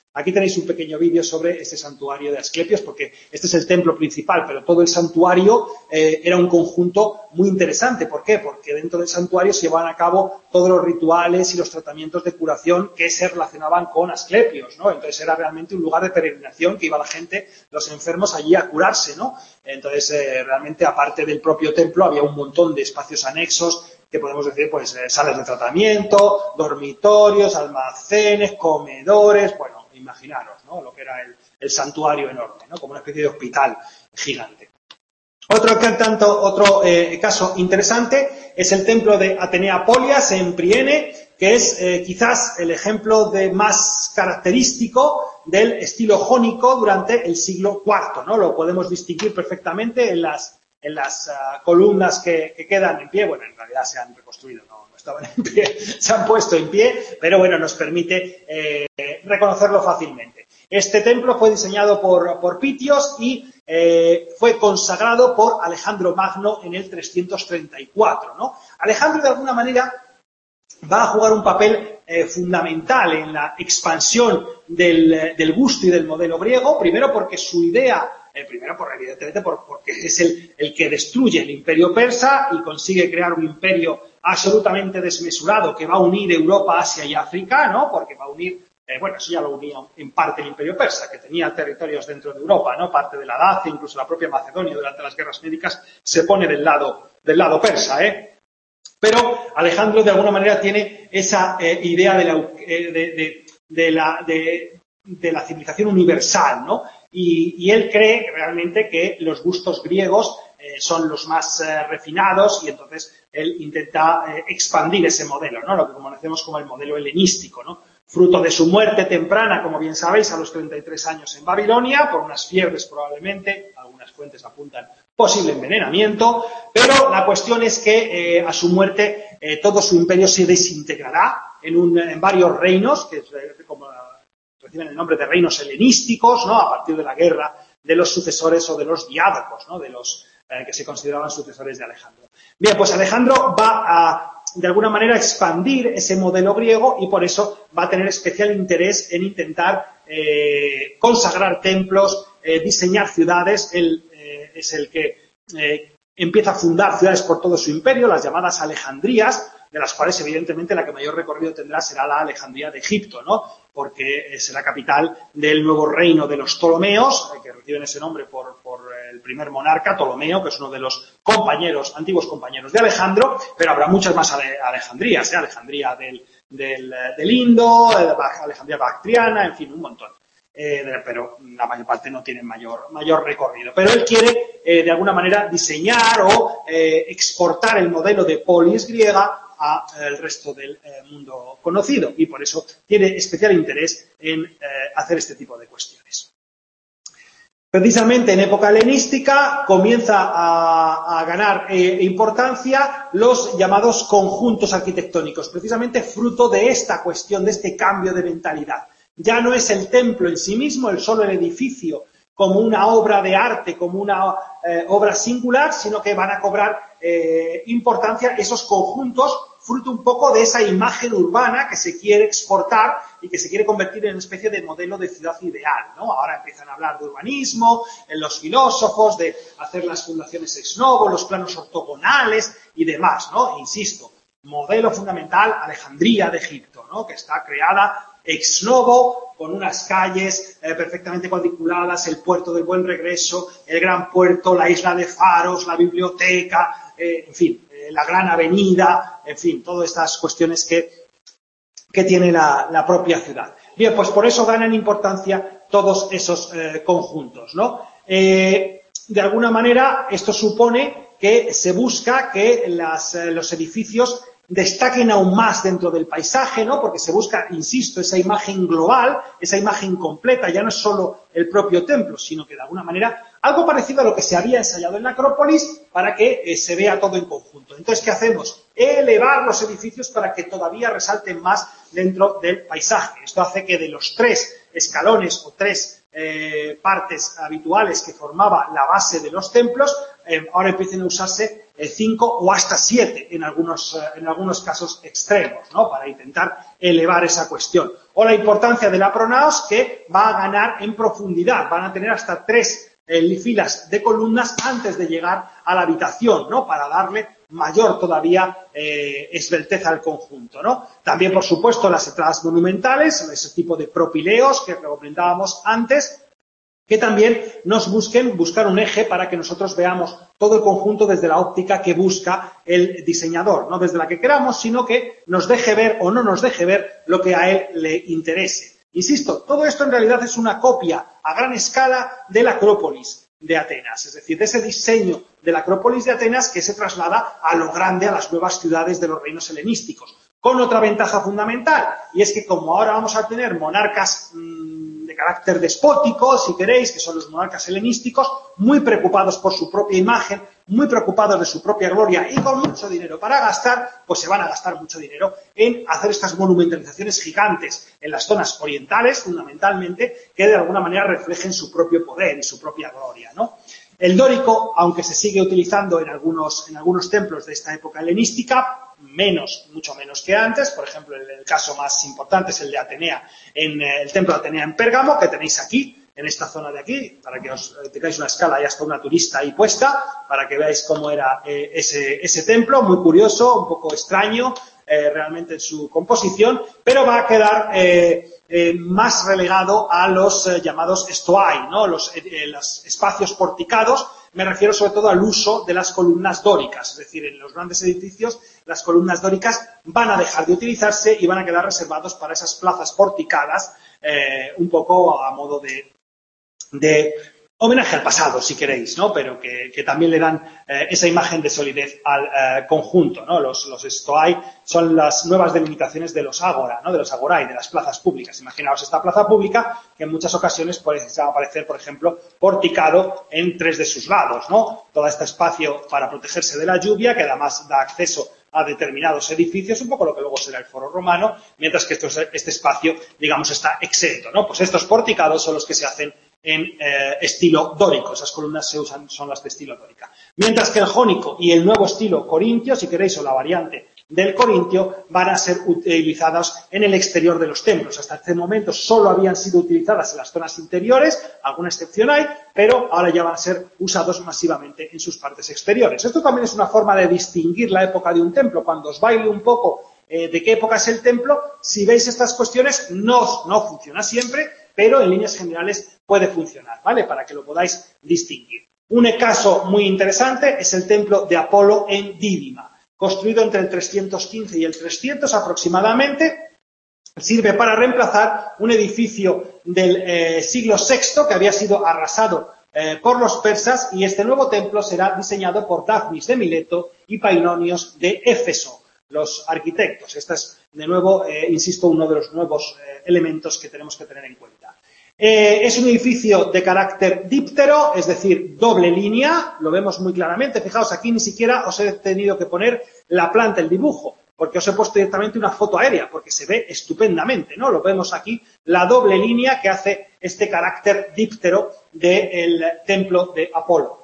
Aquí tenéis un pequeño vídeo sobre este santuario de Asclepios, porque este es el templo principal, pero todo el santuario eh, era un conjunto muy interesante. ¿Por qué? Porque dentro del santuario se llevaban a cabo todos los rituales y los tratamientos de curación que se relacionaban con Asclepios, ¿no? Entonces era realmente un lugar de peregrinación que iba la gente, los enfermos, allí a curarse, ¿no? Entonces, eh, realmente, aparte del propio templo, había un montón de espacios anexos que podemos decir, pues, eh, salas de tratamiento, dormitorios, almacenes, comedores, bueno, imaginaros, ¿no? Lo que era el, el santuario enorme, ¿no? Como una especie de hospital gigante. Otro, tanto, otro eh, caso interesante es el templo de Atenea Polias en Priene, que es eh, quizás el ejemplo de más característico del estilo jónico durante el siglo cuarto, ¿no? Lo podemos distinguir perfectamente en las, en las uh, columnas que, que quedan en pie. Bueno, en realidad se han reconstruido, ¿no? Estaban en pie, se han puesto en pie, pero bueno, nos permite eh, reconocerlo fácilmente. Este templo fue diseñado por, por Pitios y eh, fue consagrado por Alejandro Magno en el trescientos treinta y cuatro, ¿no? Alejandro, de alguna manera, va a jugar un papel eh, fundamental en la expansión del, del gusto y del modelo griego, primero porque su idea Eh, primero, por, evidentemente, por, porque es el, el que destruye el imperio persa y consigue crear un imperio absolutamente desmesurado que va a unir Europa, Asia y África, ¿no? Porque va a unir, eh, bueno, eso ya lo unía en parte el imperio persa, que tenía territorios dentro de Europa, ¿no? Parte de la Dacia, incluso la propia Macedonia durante las guerras médicas se pone del lado, del lado persa, ¿eh? Pero Alejandro, de alguna manera, tiene esa eh, idea de la, eh, de, de, de, la, de, de la civilización universal, ¿no? Y, y él cree realmente que los gustos griegos eh, son los más eh, refinados y entonces él intenta eh, expandir ese modelo, ¿no? Lo que conocemos como el modelo helenístico, ¿no? Fruto de su muerte temprana, como bien sabéis, a los treinta y tres años en Babilonia, por unas fiebres probablemente, algunas fuentes apuntan posible envenenamiento, pero la cuestión es que eh, a su muerte eh, todo su imperio se desintegrará en, un, en varios reinos, que es como reciben el nombre de reinos helenísticos, ¿no? A partir de la guerra de los sucesores o de los diádocos, ¿no? De los eh, que se consideraban sucesores de Alejandro. Bien, pues Alejandro va a, de alguna manera, expandir ese modelo griego y por eso va a tener especial interés en intentar eh, consagrar templos, eh, diseñar ciudades. Él eh, es el que eh, empieza a fundar ciudades por todo su imperio, las llamadas Alejandrías, de las cuales, evidentemente, la que mayor recorrido tendrá será la Alejandría de Egipto, ¿no? Porque será capital del nuevo reino de los Ptolomeos, que reciben ese nombre por, por el primer monarca, Ptolomeo, que es uno de los compañeros, antiguos compañeros de Alejandro, pero habrá muchas más Alejandrías, ¿eh? Alejandría del, del, del Indo, Alejandría bactriana, en fin, un montón. Eh, pero la mayor parte no tienen mayor, mayor recorrido. Pero él quiere, eh, de alguna manera, diseñar o eh, exportar el modelo de polis griega al resto del eh, mundo conocido y por eso tiene especial interés en eh, hacer este tipo de cuestiones. Precisamente en época helenística comienza a, a ganar eh, importancia los llamados conjuntos arquitectónicos, precisamente fruto de esta cuestión, de este cambio de mentalidad. Ya no es el templo en sí mismo, el solo el edificio, como una obra de arte, como una eh, obra singular, sino que van a cobrar eh, importancia esos conjuntos, fruto un poco de esa imagen urbana que se quiere exportar y que se quiere convertir en una especie de modelo de ciudad ideal, ¿no? Ahora empiezan a hablar de urbanismo, en los filósofos, de hacer las fundaciones ex novo, los planos ortogonales y demás, ¿no? E insisto, modelo fundamental, Alejandría de Egipto, ¿no? Que está creada ex novo, con unas calles eh, perfectamente cuadriculadas, el puerto del Buen Regreso, el gran puerto, la isla de Faros, la biblioteca, eh, en fin, eh, la gran avenida, en fin, todas estas cuestiones que, que tiene la, la propia ciudad. Bien, pues por eso ganan importancia todos esos eh, conjuntos, ¿no? Eh, de alguna manera, esto supone que se busca que las, eh, los edificios destaquen aún más dentro del paisaje, ¿no? Porque se busca, insisto, esa imagen global, esa imagen completa, ya no es solo el propio templo, sino que de alguna manera algo parecido a lo que se había ensayado en la Acrópolis para que eh, se vea todo en conjunto. Entonces, ¿qué hacemos? Elevar los edificios para que todavía resalten más dentro del paisaje. Esto hace que de los tres escalones o tres eh, partes habituales que formaba la base de los templos, eh, ahora empiecen a usarse eh, cinco o hasta siete en algunos, eh, en algunos casos extremos, ¿no? Para intentar elevar esa cuestión. O la importancia de la pronaos, que va a ganar en profundidad, van a tener hasta tres eh, filas de columnas antes de llegar a la habitación, ¿no? Para darle mayor todavía eh, esbeltez al conjunto, ¿no? También, por supuesto, las entradas monumentales, ese tipo de propileos que comentábamos antes, que también nos busquen buscar un eje para que nosotros veamos todo el conjunto desde la óptica que busca el diseñador, no desde la que queramos, sino que nos deje ver o no nos deje ver lo que a él le interese. Insisto, todo esto en realidad es una copia a gran escala de la Acrópolis de Atenas, es decir, de ese diseño de la Acrópolis de Atenas que se traslada a lo grande, a las nuevas ciudades de los reinos helenísticos, con otra ventaja fundamental, y es que como ahora vamos a tener monarcas mmm, de carácter despótico, si queréis, que son los monarcas helenísticos, muy preocupados por su propia imagen, muy preocupados de su propia gloria y con mucho dinero para gastar, pues se van a gastar mucho dinero en hacer estas monumentalizaciones gigantes en las zonas orientales, fundamentalmente, que de alguna manera reflejen su propio poder y su propia gloria, ¿no? El dórico, aunque se sigue utilizando en algunos, en algunos templos de esta época helenística, menos, mucho menos que antes. Por ejemplo, el, el caso más importante es el de Atenea, en eh, el templo de Atenea en Pérgamo, que tenéis aquí, en esta zona de aquí, para que os tengáis una escala y hasta una turista ahí puesta, para que veáis cómo era eh, ese, ese templo, muy curioso, un poco extraño, eh, realmente en su composición, pero va a quedar eh, eh, más relegado a los eh, llamados stoai, ¿no? Los, eh, los espacios porticados. Me refiero sobre todo al uso de las columnas dóricas, es decir, en los grandes edificios las columnas dóricas van a dejar de utilizarse y van a quedar reservados para esas plazas porticadas, eh, un poco a modo de, de homenaje al pasado, si queréis, ¿no? Pero que, que también le dan eh, esa imagen de solidez al eh, conjunto, ¿no? Los, los stoai son las nuevas delimitaciones de los agora, ¿no? De los agorai, de las plazas públicas. Imaginaos esta plaza pública que en muchas ocasiones puede aparecer, por ejemplo, porticado en tres de sus lados, ¿no? Todo este espacio para protegerse de la lluvia, que además da acceso a determinados edificios, un poco lo que luego será el foro romano, mientras que esto, este espacio, digamos, está exento, ¿no? Pues estos porticados son los que se hacen en eh, estilo dórico. Esas columnas se usan, son las de estilo dórica. Mientras que el jónico y el nuevo estilo corintio, si queréis, o la variante del corintio, van a ser utilizadas en el exterior de los templos. Hasta este momento solo habían sido utilizadas en las zonas interiores, alguna excepción hay, pero ahora ya van a ser usados masivamente en sus partes exteriores. Esto también es una forma de distinguir la época de un templo. Cuando os baile un poco eh, de qué época es el templo, si veis estas cuestiones, no, no funciona siempre, pero en líneas generales puede funcionar, ¿vale? Para que lo podáis distinguir. Un caso muy interesante es el templo de Apolo en Dídima, construido entre el trescientos quince y el trescientos aproximadamente. Sirve para reemplazar un edificio del eh, siglo sexto que había sido arrasado eh, por los persas, y este nuevo templo será diseñado por Dafnis de Mileto y Painonios de Éfeso, los arquitectos. Este es, de nuevo, eh, insisto, uno de los nuevos eh, elementos que tenemos que tener en cuenta. Eh, es un edificio de carácter díptero, es decir, doble línea, lo vemos muy claramente. Fijaos, aquí ni siquiera os he tenido que poner la planta, el dibujo, porque os he puesto directamente una foto aérea, porque se ve estupendamente, ¿no? Lo vemos aquí, la doble línea que hace este carácter díptero del templo de Apolo.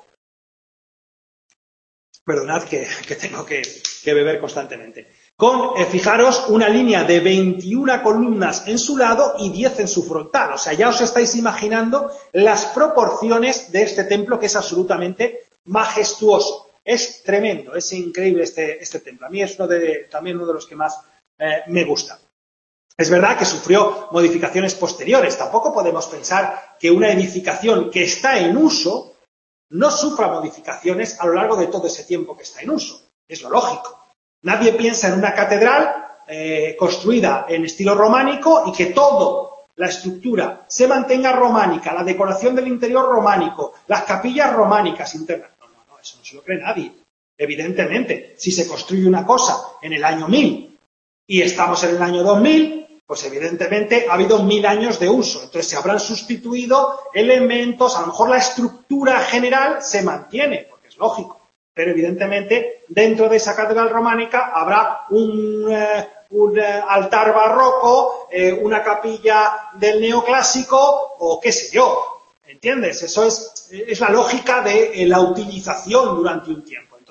Perdonad que, que tengo que, que beber constantemente. Con, eh, fijaros, una línea de veintiuna columnas en su lado y diez en su frontal. O sea, ya os estáis imaginando las proporciones de este templo, que es absolutamente majestuoso. Es tremendo, es increíble este, este templo. A mí es uno de, también uno de los que más eh, me gusta. Es verdad que sufrió modificaciones posteriores. Tampoco podemos pensar que una edificación que está en uso no sufra modificaciones a lo largo de todo ese tiempo que está en uso. Es lo lógico. Nadie piensa en una catedral eh, construida en estilo románico y que toda la estructura se mantenga románica, la decoración del interior románico, las capillas románicas internas. No, no, no, eso no se lo cree nadie. Evidentemente, si se construye una cosa en el año mil y estamos en el año dos mil, pues evidentemente ha habido mil años de uso. Entonces se habrán sustituido elementos, a lo mejor la estructura general se mantiene, porque es lógico. Pero evidentemente dentro de esa catedral románica habrá un, eh, un eh, altar barroco, eh, una capilla del neoclásico o qué sé yo, ¿entiendes? Eso es, es la lógica de eh, la utilización durante un tiempo. Entonces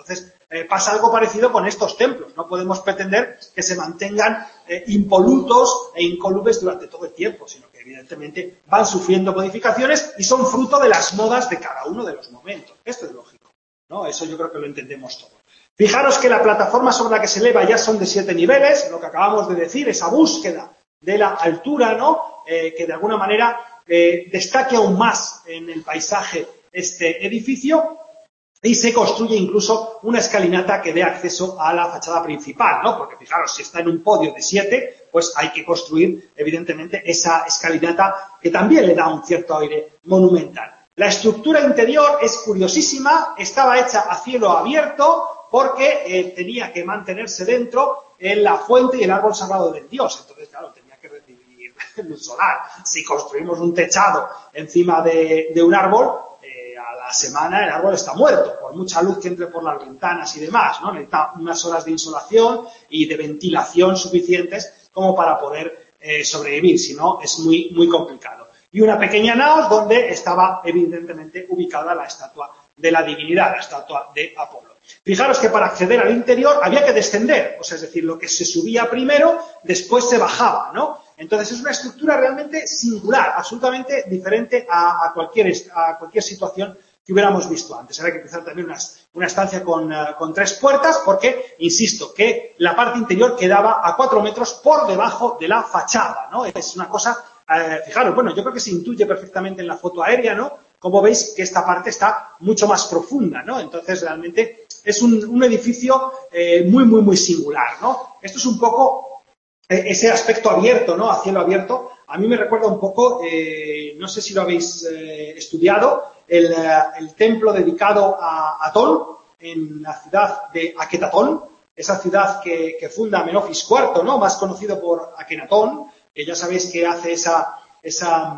eh, pasa algo parecido con estos templos. No podemos pretender que se mantengan eh, impolutos e incolubes durante todo el tiempo, sino que evidentemente van sufriendo modificaciones y son fruto de las modas de cada uno de los momentos. Esto es lógico, ¿no? Eso yo creo que lo entendemos todos. Fijaros que la plataforma sobre la que se eleva ya son de siete niveles, lo que acabamos de decir, esa búsqueda de la altura, ¿no? Eh, que de alguna manera eh, destaque aún más en el paisaje este edificio, y se construye incluso una escalinata que dé acceso a la fachada principal, ¿no? Porque fijaros, si está en un podio de siete, pues hay que construir, evidentemente, esa escalinata que también le da un cierto aire monumental. La estructura interior es curiosísima, estaba hecha a cielo abierto porque eh, tenía que mantenerse dentro en la fuente y el árbol sagrado del dios. Entonces, claro, tenía que recibir luz solar. Si construimos un techado encima de, de un árbol, eh, a la semana el árbol está muerto, por mucha luz que entre por las ventanas y demás, ¿no? Necesita unas horas de insolación y de ventilación suficientes como para poder eh, sobrevivir, si no es muy, muy complicado. Y una pequeña naos donde estaba evidentemente ubicada la estatua de la divinidad, la estatua de Apolo. Fijaros que para acceder al interior había que descender, o sea, es decir, lo que se subía primero, después se bajaba, ¿no? Entonces es una estructura realmente singular, absolutamente diferente a, a, cualquier, a cualquier situación que hubiéramos visto antes. Había que cruzar también una, una estancia con, uh, con tres puertas porque, insisto, que la parte interior quedaba a cuatro metros por debajo de la fachada, ¿no? Es una cosa, uh, fijaros, bueno, yo creo que se intuye perfectamente en la foto aérea, ¿no? Como veis que esta parte está mucho más profunda, ¿no? Entonces realmente es un, un edificio eh, muy, muy, muy singular, ¿no? Esto es un poco eh, ese aspecto abierto, ¿no? A cielo abierto. A mí me recuerda un poco, eh, no sé si lo habéis eh, estudiado, el, eh, el templo dedicado a Atón en la ciudad de Aketatón, esa ciudad que, que funda Amenofis cuarto, ¿no? Más conocido por Akenatón, que ya sabéis que hace esa, esa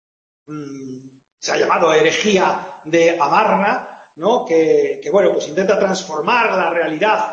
mmm, se ha llamado herejía de Amarna, ¿no? Que, que bueno, pues intenta transformar la realidad,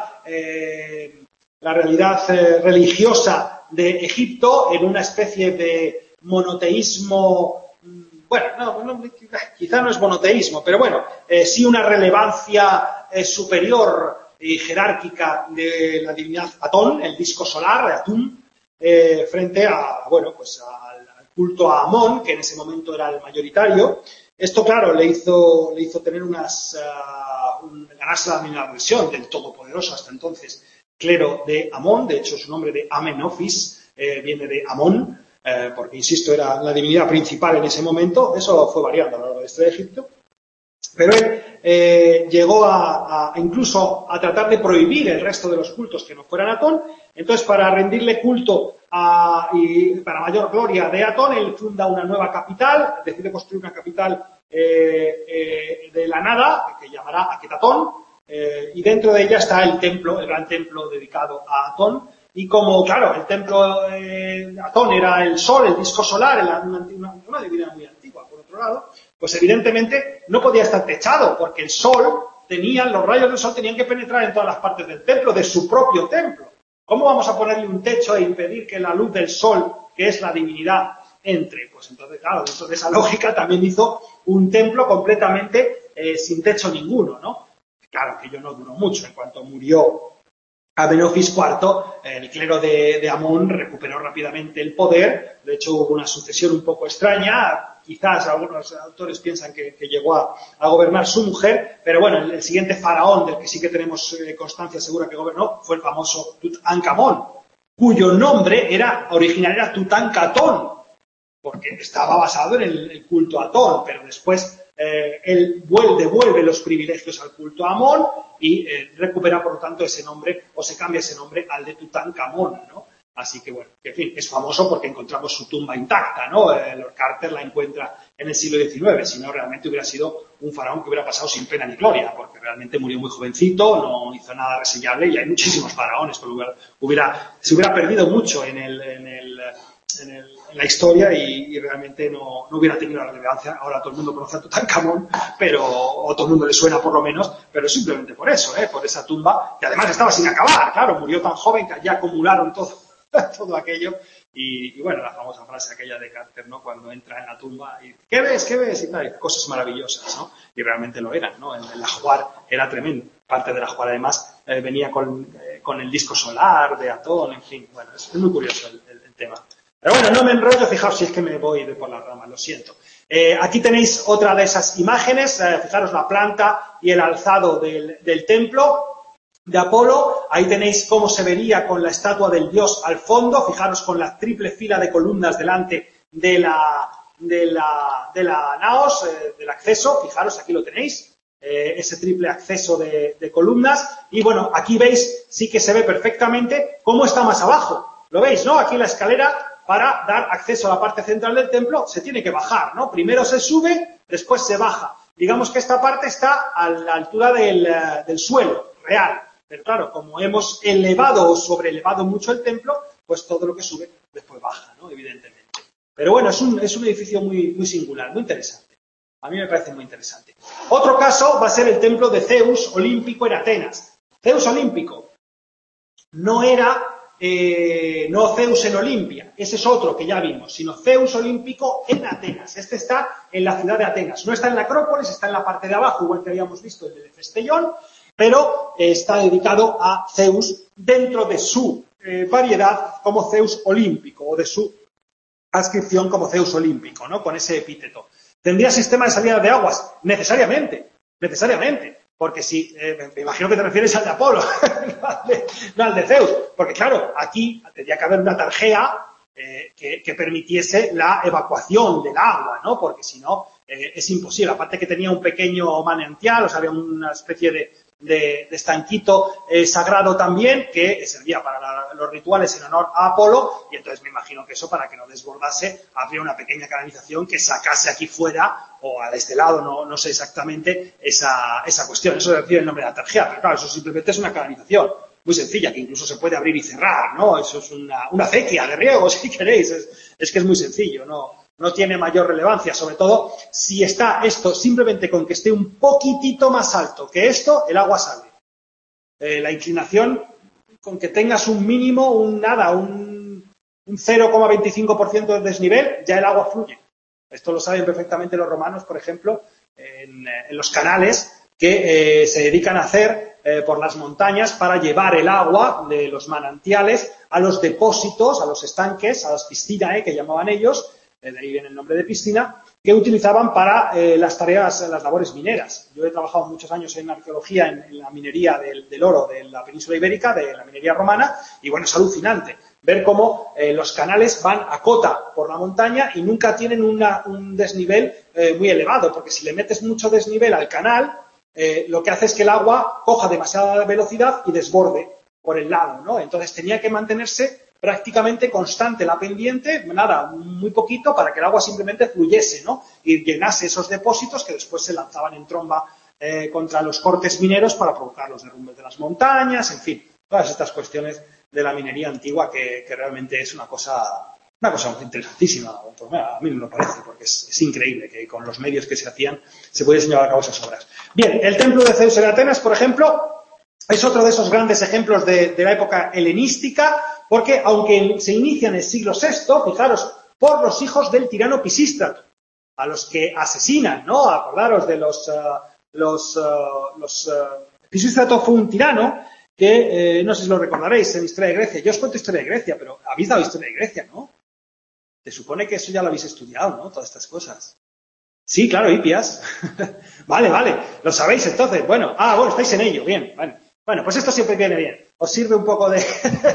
eh, la realidad eh, religiosa de Egipto en una especie de monoteísmo, bueno, no, no, quizá no es monoteísmo, pero bueno, eh, sí una relevancia eh, superior y jerárquica de la divinidad Atón, el disco solar, de Atum, eh, frente a, bueno, pues a culto a Amón, que en ese momento era el mayoritario. Esto, claro, le hizo, le hizo tener unas, uh, un, ganarse la admiración del todopoderoso hasta entonces clero de Amón. De hecho, su nombre de Amenofis eh, viene de Amón, eh, porque, insisto, era la divinidad principal en ese momento. Eso fue variando a lo largo de la historia de Egipto. Pero él eh, llegó a, a incluso a tratar de prohibir el resto de los cultos que no fueran Atón. Entonces, para rendirle culto a, y para mayor gloria de Atón, él funda una nueva capital, decide construir una capital eh, eh, de la nada, que llamará Aketatón, eh, y dentro de ella está el templo, el gran templo dedicado a Atón. Y como, claro, el templo eh, de Atón era el sol, el disco solar, era una, una, una divinidad muy antigua, por otro lado, pues evidentemente no podía estar techado, porque el sol tenía, los rayos del sol tenían que penetrar en todas las partes del templo, de su propio templo. ¿Cómo vamos a ponerle un techo e impedir que la luz del sol, que es la divinidad, entre? Pues entonces, claro, dentro de esa lógica también hizo un templo completamente eh, sin techo ninguno, ¿no? Claro, que ello no duró mucho. En cuanto murió Amenofis cuarto, el clero de, de Amón recuperó rápidamente el poder. De hecho, hubo una sucesión un poco extraña. Quizás algunos autores piensan que, que llegó a, a gobernar su mujer, pero bueno, el, el siguiente faraón del que sí que tenemos eh, constancia segura que gobernó fue el famoso Tutankamón, cuyo nombre era original era Tutankatón, porque estaba basado en el, el culto a Atón, pero después eh, él vuelve, devuelve los privilegios al culto a Amón y eh, recupera, por lo tanto, ese nombre, o se cambia ese nombre al de Tutankamón, ¿no? Así que, bueno, en fin, es famoso porque encontramos su tumba intacta, ¿no? Eh, Lord Carter la encuentra en el siglo diecinueve, si no, realmente hubiera sido un faraón que hubiera pasado sin pena ni gloria, porque realmente murió muy jovencito, no hizo nada reseñable, y hay muchísimos faraones, pero hubiera, hubiera, se hubiera perdido mucho en, el, en, el, en, el, en la historia y, y realmente no, no hubiera tenido la relevancia. Ahora todo el mundo conoce a Tutankamón, pero, o todo el mundo le suena por lo menos, pero simplemente por eso, ¿eh? Por esa tumba, que además estaba sin acabar, claro, murió tan joven que ya acumularon todo. todo aquello. Y, y bueno, la famosa frase aquella de Carter, ¿no? Cuando entra en la tumba y ¿qué ves? ¿Qué ves? Y tal, cosas maravillosas, ¿no? Y realmente lo eran, ¿no? El, el ajuar era tremendo. Parte del ajuar, además, eh, venía con, eh, con el disco solar de Atón, en fin. Bueno, es, es muy curioso el, el, el tema. Pero bueno, no me enrollo, fijaos si es que me voy de por las ramas, lo siento. Eh, aquí tenéis otra de esas imágenes, eh, fijaros la planta y el alzado del, del templo de Apolo. Ahí tenéis cómo se vería con la estatua del dios al fondo, fijaros con la triple fila de columnas delante de la, de la, de la naos, eh, del acceso, fijaros, aquí lo tenéis. Eh, ese triple acceso de, de columnas. Y bueno, aquí veis, sí que se ve perfectamente cómo está más abajo. ¿Lo veis, no? Aquí la escalera, para dar acceso a la parte central del templo, se tiene que bajar, ¿no? Primero se sube, después se baja. Digamos que esta parte está a la altura del, uh, del suelo real. Pero claro, como hemos elevado o sobreelevado mucho el templo, pues todo lo que sube después baja, ¿no? Evidentemente. Pero bueno, es un, es un edificio muy, muy singular, muy interesante. A mí me parece muy interesante. Otro caso va a ser el templo de Zeus olímpico en Atenas. Zeus olímpico no era, eh, no Zeus en Olimpia, ese es otro que ya vimos, sino Zeus olímpico en Atenas. Este está en la ciudad de Atenas. No está en la Acrópolis, está en la parte de abajo, igual que habíamos visto el de Festellón, pero eh, está dedicado a Zeus dentro de su eh, variedad como Zeus olímpico, o de su adscripción como Zeus olímpico, ¿no? Con ese epíteto. ¿Tendría sistema de salida de aguas? Necesariamente, necesariamente. Porque si, eh, me imagino que te refieres al de Apolo, no, al de, no al de Zeus. Porque claro, aquí tendría que haber una tarjea eh, que, que permitiese la evacuación del agua, ¿no? Porque si no, eh, es imposible. Aparte que tenía un pequeño manantial, o sea, había una especie de, de, de estanquito eh, sagrado también, que servía para la, los rituales en honor a Apolo, y entonces me imagino que eso, para que no desbordase, habría una pequeña canalización que sacase aquí fuera, o a este lado, no, no sé exactamente esa, esa cuestión. Eso recibe el nombre de la tarjea, pero claro, eso simplemente es una canalización muy sencilla, que incluso se puede abrir y cerrar, ¿no? Eso es una, una acequia de riego, si queréis, es, es que es muy sencillo, ¿no? No tiene mayor relevancia, sobre todo si está esto simplemente con que esté un poquitito más alto que esto, el agua sale. Eh, la inclinación, con que tengas un mínimo, un nada, un, un cero coma veinticinco por ciento de desnivel, ya el agua fluye. Esto lo saben perfectamente los romanos, por ejemplo, en, en los canales que eh, se dedican a hacer eh, por las montañas para llevar el agua de los manantiales a los depósitos, a los estanques, a las piscinae, que llamaban ellos, de ahí viene el nombre de piscina, que utilizaban para eh, las tareas, las labores mineras. Yo he trabajado muchos años en arqueología en, en la minería del, del oro de la península ibérica, de la minería romana, y bueno, es alucinante ver cómo eh, los canales van a cota por la montaña y nunca tienen una, un desnivel eh, muy elevado, porque si le metes mucho desnivel al canal, eh, lo que hace es que el agua coja demasiada velocidad y desborde por el lado, ¿no? Entonces tenía que mantenerse prácticamente constante la pendiente, nada, muy poquito, para que el agua simplemente fluyese, ¿no? Y llenase esos depósitos que después se lanzaban en tromba eh, contra los cortes mineros para provocar los derrumbes de las montañas, en fin, todas estas cuestiones de la minería antigua que, que realmente es una cosa, una cosa interesantísima. A mí me lo parece, porque es, es increíble que con los medios que se hacían se pudiesen llevar a cabo esas obras. Bien, el templo de Zeus en Atenas, por ejemplo, es otro de esos grandes ejemplos de, de la época helenística, porque aunque se inicia en el siglo sexto, fijaros, por los hijos del tirano Pisístrato, a los que asesinan, ¿no? Acordaros de los... Uh, los, uh, los uh, Pisístrato fue un tirano que, eh, no sé si lo recordaréis, en Historia de Grecia. Yo os cuento Historia de Grecia, pero habéis dado Historia de Grecia, ¿no? Se supone que eso ya lo habéis estudiado, ¿no? Todas estas cosas. Sí, claro, Hipias. Vale, vale, lo sabéis entonces. Bueno, ah, bueno, estáis en ello, bien, vale. Bueno, pues esto siempre viene bien. Os sirve un poco de,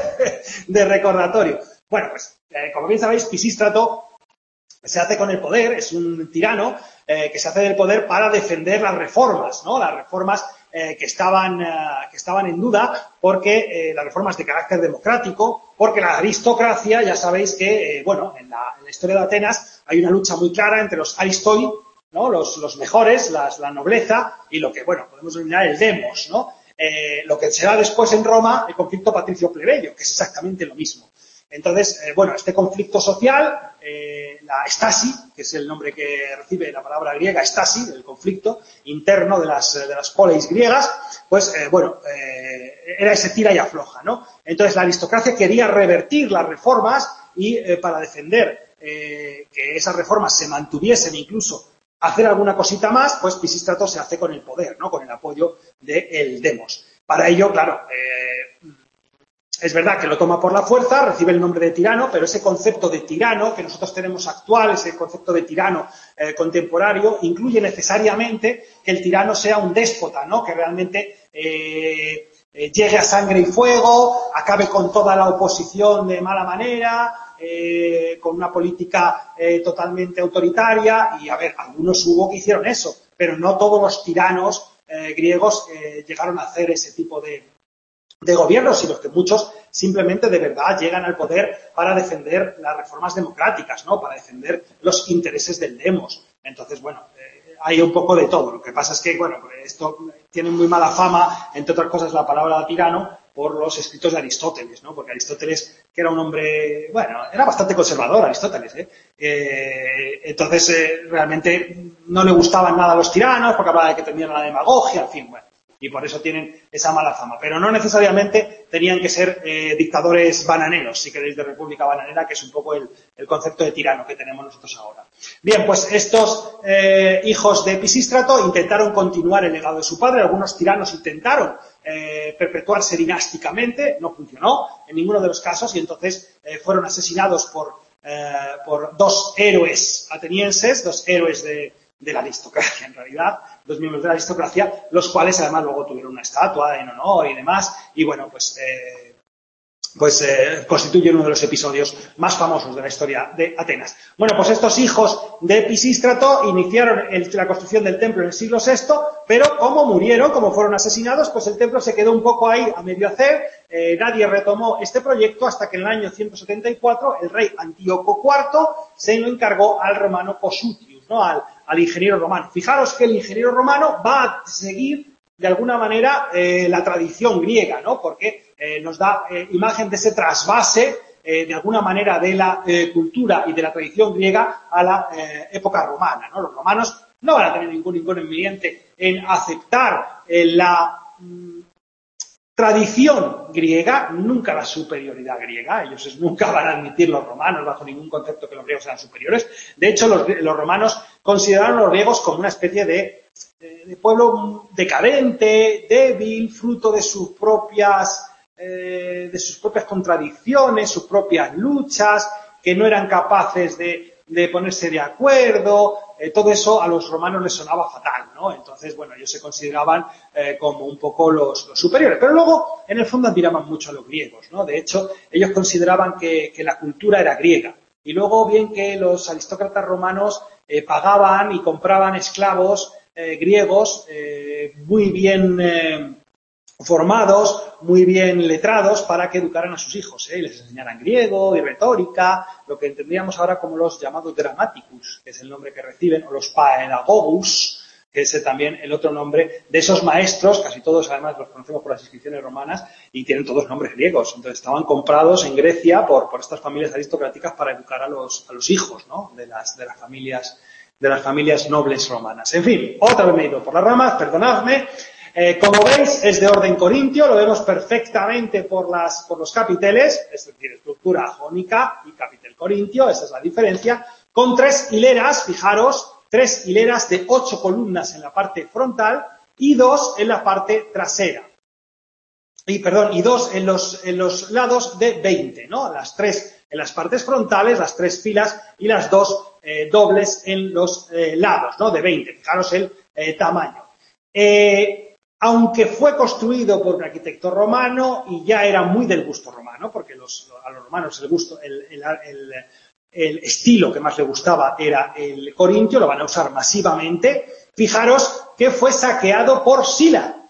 de recordatorio. Bueno, pues, eh, como bien sabéis, Pisístrato se hace con el poder, es un tirano eh, que se hace del poder para defender las reformas, ¿no? Las reformas eh, que estaban eh, que estaban en duda, porque eh, las reformas de carácter democrático, porque la aristocracia, ya sabéis que, eh, bueno, en la, en la historia de Atenas hay una lucha muy clara entre los aristoi, ¿no? Los, los mejores, las, la nobleza, y lo que, bueno, podemos denominar el demos, ¿no? Eh, lo que será después en Roma el conflicto patricio-plebeyo, que es exactamente lo mismo. Entonces, eh, bueno, este conflicto social, eh, la estasi, que es el nombre que recibe la palabra griega, estasi, el conflicto interno de las, de las poleis griegas, pues, eh, bueno, eh, era ese tira y afloja, ¿no? Entonces, la aristocracia quería revertir las reformas y eh, para defender eh, que esas reformas se mantuviesen, incluso hacer alguna cosita más, pues Pisístrato se hace con el poder, ¿no? Con el apoyo del demos. Para ello, claro, eh, es verdad que lo toma por la fuerza, recibe el nombre de tirano, pero ese concepto de tirano que nosotros tenemos actual, ese concepto de tirano eh, contemporáneo, incluye necesariamente que el tirano sea un déspota, ¿no? Que realmente eh, eh, llegue a sangre y fuego, acabe con toda la oposición de mala manera, eh, con una política eh, totalmente autoritaria. Y, a ver, algunos hubo que hicieron eso, pero no todos los tiranos eh, griegos eh, llegaron a hacer ese tipo de de gobiernos, sino que muchos simplemente de verdad llegan al poder para defender las reformas democráticas, ¿no? Para defender los intereses del demos. Entonces, bueno, eh, hay un poco de todo. Lo que pasa es que, bueno, esto tiene muy mala fama, entre otras cosas, la palabra tirano, por los escritos de Aristóteles, ¿no? Porque Aristóteles, que era un hombre, bueno, era bastante conservador Aristóteles, ¿eh? eh entonces, eh, realmente no le gustaban nada los tiranos, porque hablaba de que tenían la demagogia, en fin, bueno. Y por eso tienen esa mala fama. Pero no necesariamente tenían que ser eh, dictadores bananeros, si queréis, de república bananera, que es un poco el, el concepto de tirano que tenemos nosotros ahora. Bien, pues estos eh, hijos de Pisístrato intentaron continuar el legado de su padre. Algunos tiranos intentaron eh, perpetuarse dinásticamente, no funcionó en ninguno de los casos, y entonces eh, fueron asesinados por, eh, por dos héroes atenienses, dos héroes de de la aristocracia, en realidad, dos miembros de la aristocracia, los cuales además luego tuvieron una estatua en honor y demás, y bueno, pues, eh, pues eh, constituyen uno de los episodios más famosos de la historia de Atenas. Bueno, pues estos hijos de Pisístrato iniciaron el, la construcción del templo en el siglo sexto, pero como murieron, como fueron asesinados, pues el templo se quedó un poco ahí a medio hacer, eh, nadie retomó este proyecto hasta que en el año ciento setenta y cuatro el rey Antíoco cuarto se lo encargó al romano Posutius, ¿no? Al, al ingeniero romano. Fijaros que el ingeniero romano va a seguir de alguna manera eh, la tradición griega, ¿no? Porque eh, nos da eh, imagen de ese trasvase eh, de alguna manera de la eh, cultura y de la tradición griega a la eh, época romana, ¿no? Los romanos no van a tener ningún inconveniente en aceptar eh, la mm, tradición griega, nunca la superioridad griega. Ellos nunca van a admitir, los romanos, bajo ningún concepto, que los griegos sean superiores. De hecho, los, los romanos consideraron a los griegos como una especie de, de, de pueblo decadente, débil, fruto de sus propias, eh, de sus propias contradicciones, sus propias luchas, que no eran capaces de, de ponerse de acuerdo. Eh, todo eso a los romanos les sonaba fatal, ¿no? Entonces, bueno, ellos se consideraban eh, como un poco los, los superiores. Pero luego, en el fondo, admiraban mucho a los griegos, ¿no? De hecho, ellos consideraban que, que la cultura era griega. Y luego, bien que los aristócratas romanos eh, pagaban y compraban esclavos eh, griegos eh, muy bien eh, formados, muy bien letrados, para que educaran a sus hijos, ¿eh? Y les enseñaran griego y retórica, lo que entendríamos ahora como los llamados dramaticus, que es el nombre que reciben, o los paedagogus, que es también el otro nombre de esos maestros. Casi todos además los conocemos por las inscripciones romanas y tienen todos nombres griegos. Entonces estaban comprados en Grecia por, por estas familias aristocráticas para educar a los, a los hijos, ¿no? de las, de las familias, de las familias nobles romanas. En fin, otra vez me he ido por las ramas, perdonadme. Eh, como veis, es de orden corintio, lo vemos perfectamente por, las, por los capiteles, es decir, estructura jónica y capitel corintio, esa es la diferencia, con tres hileras, fijaros, tres hileras de ocho columnas en la parte frontal y dos en la parte trasera. Y, perdón, y dos en los, en los lados de veinte, ¿no? Las tres en las partes frontales, las tres filas y las dos eh, dobles en los eh, lados, ¿no? De veinte, fijaros el eh, tamaño. Eh, Aunque fue construido por un arquitecto romano y ya era muy del gusto romano, porque los, a los romanos el gusto, el, el, el, el estilo que más le gustaba era el corintio, lo van a usar masivamente. Fijaros que fue saqueado por Sila.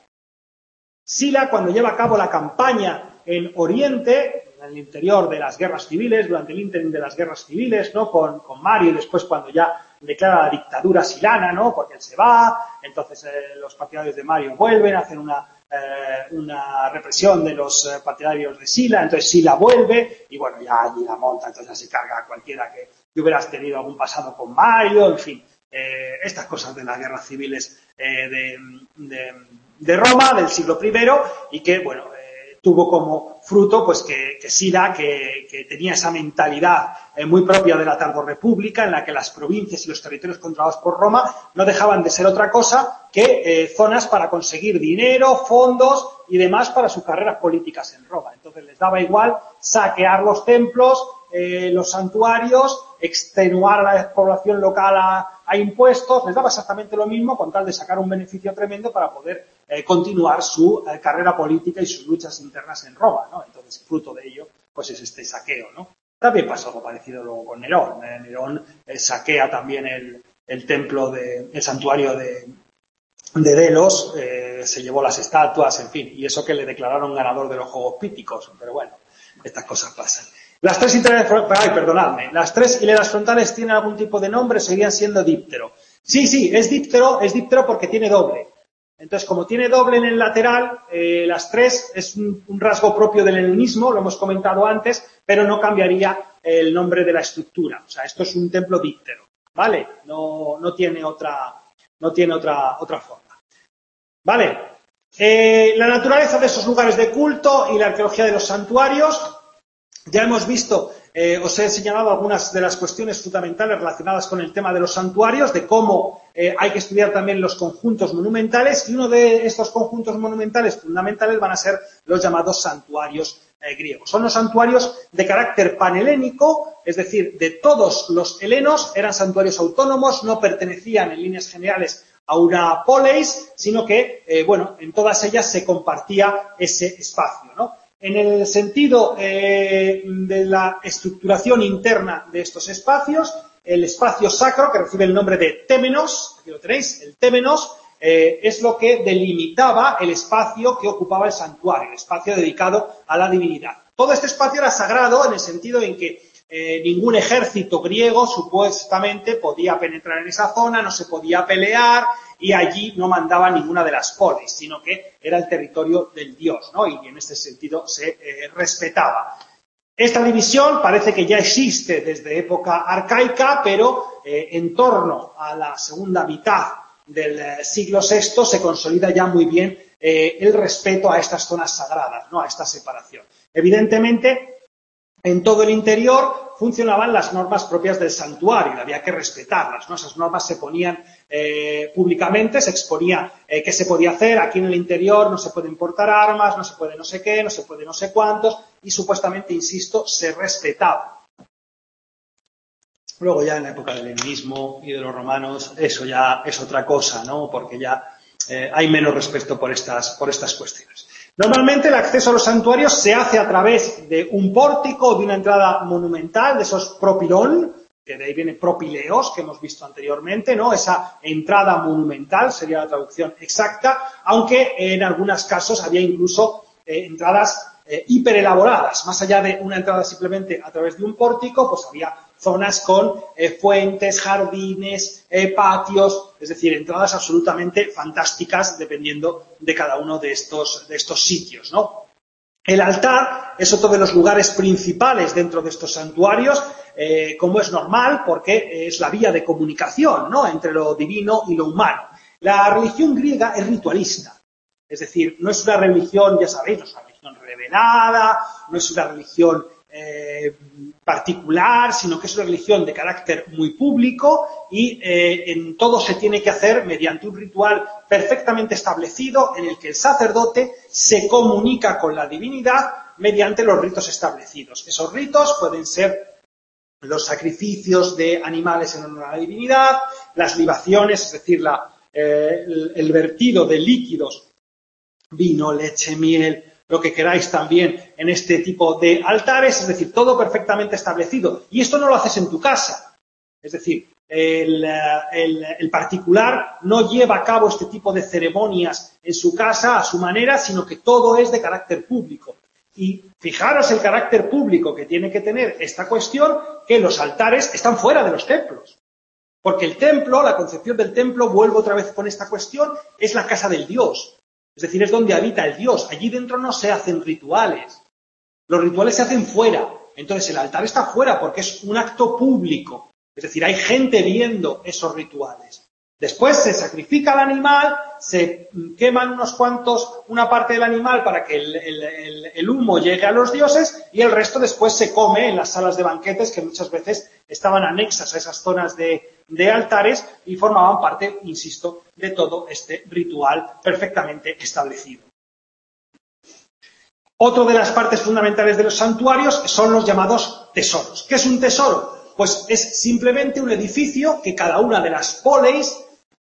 Sila, cuando lleva a cabo la campaña en Oriente, en el interior de las guerras civiles, durante el ínterin de las guerras civiles, ¿no? Con, con Mario, y después cuando ya declara la dictadura silana, ¿no? Porque él se va, entonces eh, los partidarios de Mario vuelven, hacen una eh, una represión de los eh, partidarios de Sila, entonces Sila vuelve y bueno, ya allí la monta, entonces ya se carga a cualquiera que, que hubieras tenido algún pasado con Mario, en fin, eh, estas cosas de las guerras civiles eh, de, de, de Roma del siglo primero y que, bueno, eh, tuvo como fruto pues que, que Sila, que, que tenía esa mentalidad eh, muy propia de la tardorrepública, en la que las provincias y los territorios controlados por Roma no dejaban de ser otra cosa que eh, zonas para conseguir dinero, fondos y demás para sus carreras políticas en Roma. Entonces les daba igual saquear los templos, eh, los santuarios, extenuar a la población local a, a impuestos, les daba exactamente lo mismo con tal de sacar un beneficio tremendo para poder eh, continuar su eh, carrera política y sus luchas internas en Roma, ¿no? Entonces, fruto de ello, pues es este saqueo, ¿no? También pasó algo parecido luego con Nerón. Eh, Nerón eh, saquea también el, el templo, de, el santuario de, de Delos, eh, se llevó las estatuas, en fin, y eso que le declararon ganador de los Juegos Píticos, pero bueno, estas cosas pasan. Las tres hileras, ay, perdonadme, las tres hileras frontales tienen algún tipo de nombre, seguían siendo díptero. Sí, sí, es díptero, es díptero porque tiene doble. Entonces, como tiene doble en el lateral, eh, las tres es un, un rasgo propio del helenismo, lo hemos comentado antes, pero no cambiaría el nombre de la estructura. O sea, esto es un templo díptero, ¿vale? No, no tiene otra, no tiene otra, otra forma. ¿Vale? Eh, la naturaleza de esos lugares de culto y la arqueología de los santuarios. Ya hemos visto, eh, os he señalado algunas de las cuestiones fundamentales relacionadas con el tema de los santuarios, de cómo eh, hay que estudiar también los conjuntos monumentales, y uno de estos conjuntos monumentales fundamentales van a ser los llamados santuarios eh, griegos. Son los santuarios de carácter panhelénico, es decir, de todos los helenos, eran santuarios autónomos, no pertenecían en líneas generales a una polis, sino que, eh, bueno, en todas ellas se compartía ese espacio, ¿no? En el sentido eh, de la estructuración interna de estos espacios, el espacio sacro, que recibe el nombre de témenos, aquí lo tenéis, el témenos, eh, es lo que delimitaba el espacio que ocupaba el santuario, el espacio dedicado a la divinidad. Todo este espacio era sagrado en el sentido en que eh, ningún ejército griego supuestamente podía penetrar en esa zona, no se podía pelear, y allí no mandaba ninguna de las polis, sino que era el territorio del dios, ¿no? Y en este sentido se eh, respetaba. Esta división parece que ya existe desde época arcaica, pero eh, en torno a la segunda mitad del eh, siglo sexto se consolida ya muy bien eh, el respeto a estas zonas sagradas, ¿no? A esta separación. Evidentemente, en todo el interior funcionaban las normas propias del santuario, había que respetarlas, ¿no? Esas normas se ponían eh, públicamente, se exponía eh, qué se podía hacer, aquí en el interior no se puede importar armas, no se puede no sé qué, no se puede no sé cuántos, y supuestamente, insisto, se respetaba. Luego ya en la época del helenismo y de los romanos, eso ya es otra cosa, ¿no? Porque ya eh, hay menos respeto por estas, por estas cuestiones. Normalmente el acceso a los santuarios se hace a través de un pórtico, de una entrada monumental, de esos propilón, que de ahí viene propileos, que hemos visto anteriormente, ¿no? Esa entrada monumental sería la traducción exacta, aunque en algunos casos había incluso eh, entradas eh, hiperelaboradas. Más allá de una entrada simplemente a través de un pórtico, pues había zonas con eh, fuentes, jardines, eh, patios, es decir, entradas absolutamente fantásticas dependiendo de cada uno de estos, de estos sitios, ¿no? El altar es otro de los lugares principales dentro de estos santuarios, eh, como es normal, porque es la vía de comunicación, ¿no? Entre lo divino y lo humano. La religión griega es ritualista, es decir, no es una religión, ya sabéis, no es una religión revelada, no es una religión Eh, particular, sino que es una religión de carácter muy público y eh, en todo se tiene que hacer mediante un ritual perfectamente establecido en el que el sacerdote se comunica con la divinidad mediante los ritos establecidos. Esos ritos pueden ser los sacrificios de animales en honor a la divinidad, las libaciones, es decir, la, eh, el, el vertido de líquidos, vino, leche, miel, lo que queráis también en este tipo de altares, es decir, todo perfectamente establecido. Y esto no lo haces en tu casa. Es decir, el, el, el particular no lleva a cabo este tipo de ceremonias en su casa a su manera, sino que todo es de carácter público. Y fijaros el carácter público que tiene que tener esta cuestión, que los altares están fuera de los templos. Porque el templo, la concepción del templo, vuelvo otra vez con esta cuestión, es la casa del Dios. Es decir, es donde habita el dios. Allí dentro no se hacen rituales. Los rituales se hacen fuera. Entonces el altar está fuera porque es un acto público. Es decir, hay gente viendo esos rituales. Después se sacrifica el animal, se queman unos cuantos, una parte del animal para que el, el, el, el humo llegue a los dioses y el resto después se come en las salas de banquetes que muchas veces estaban anexas a esas zonas de, de altares y formaban parte, insisto, de todo este ritual perfectamente establecido. Otra de las partes fundamentales de los santuarios son los llamados tesoros. ¿Qué es un tesoro? Pues es simplemente un edificio que cada una de las poleis,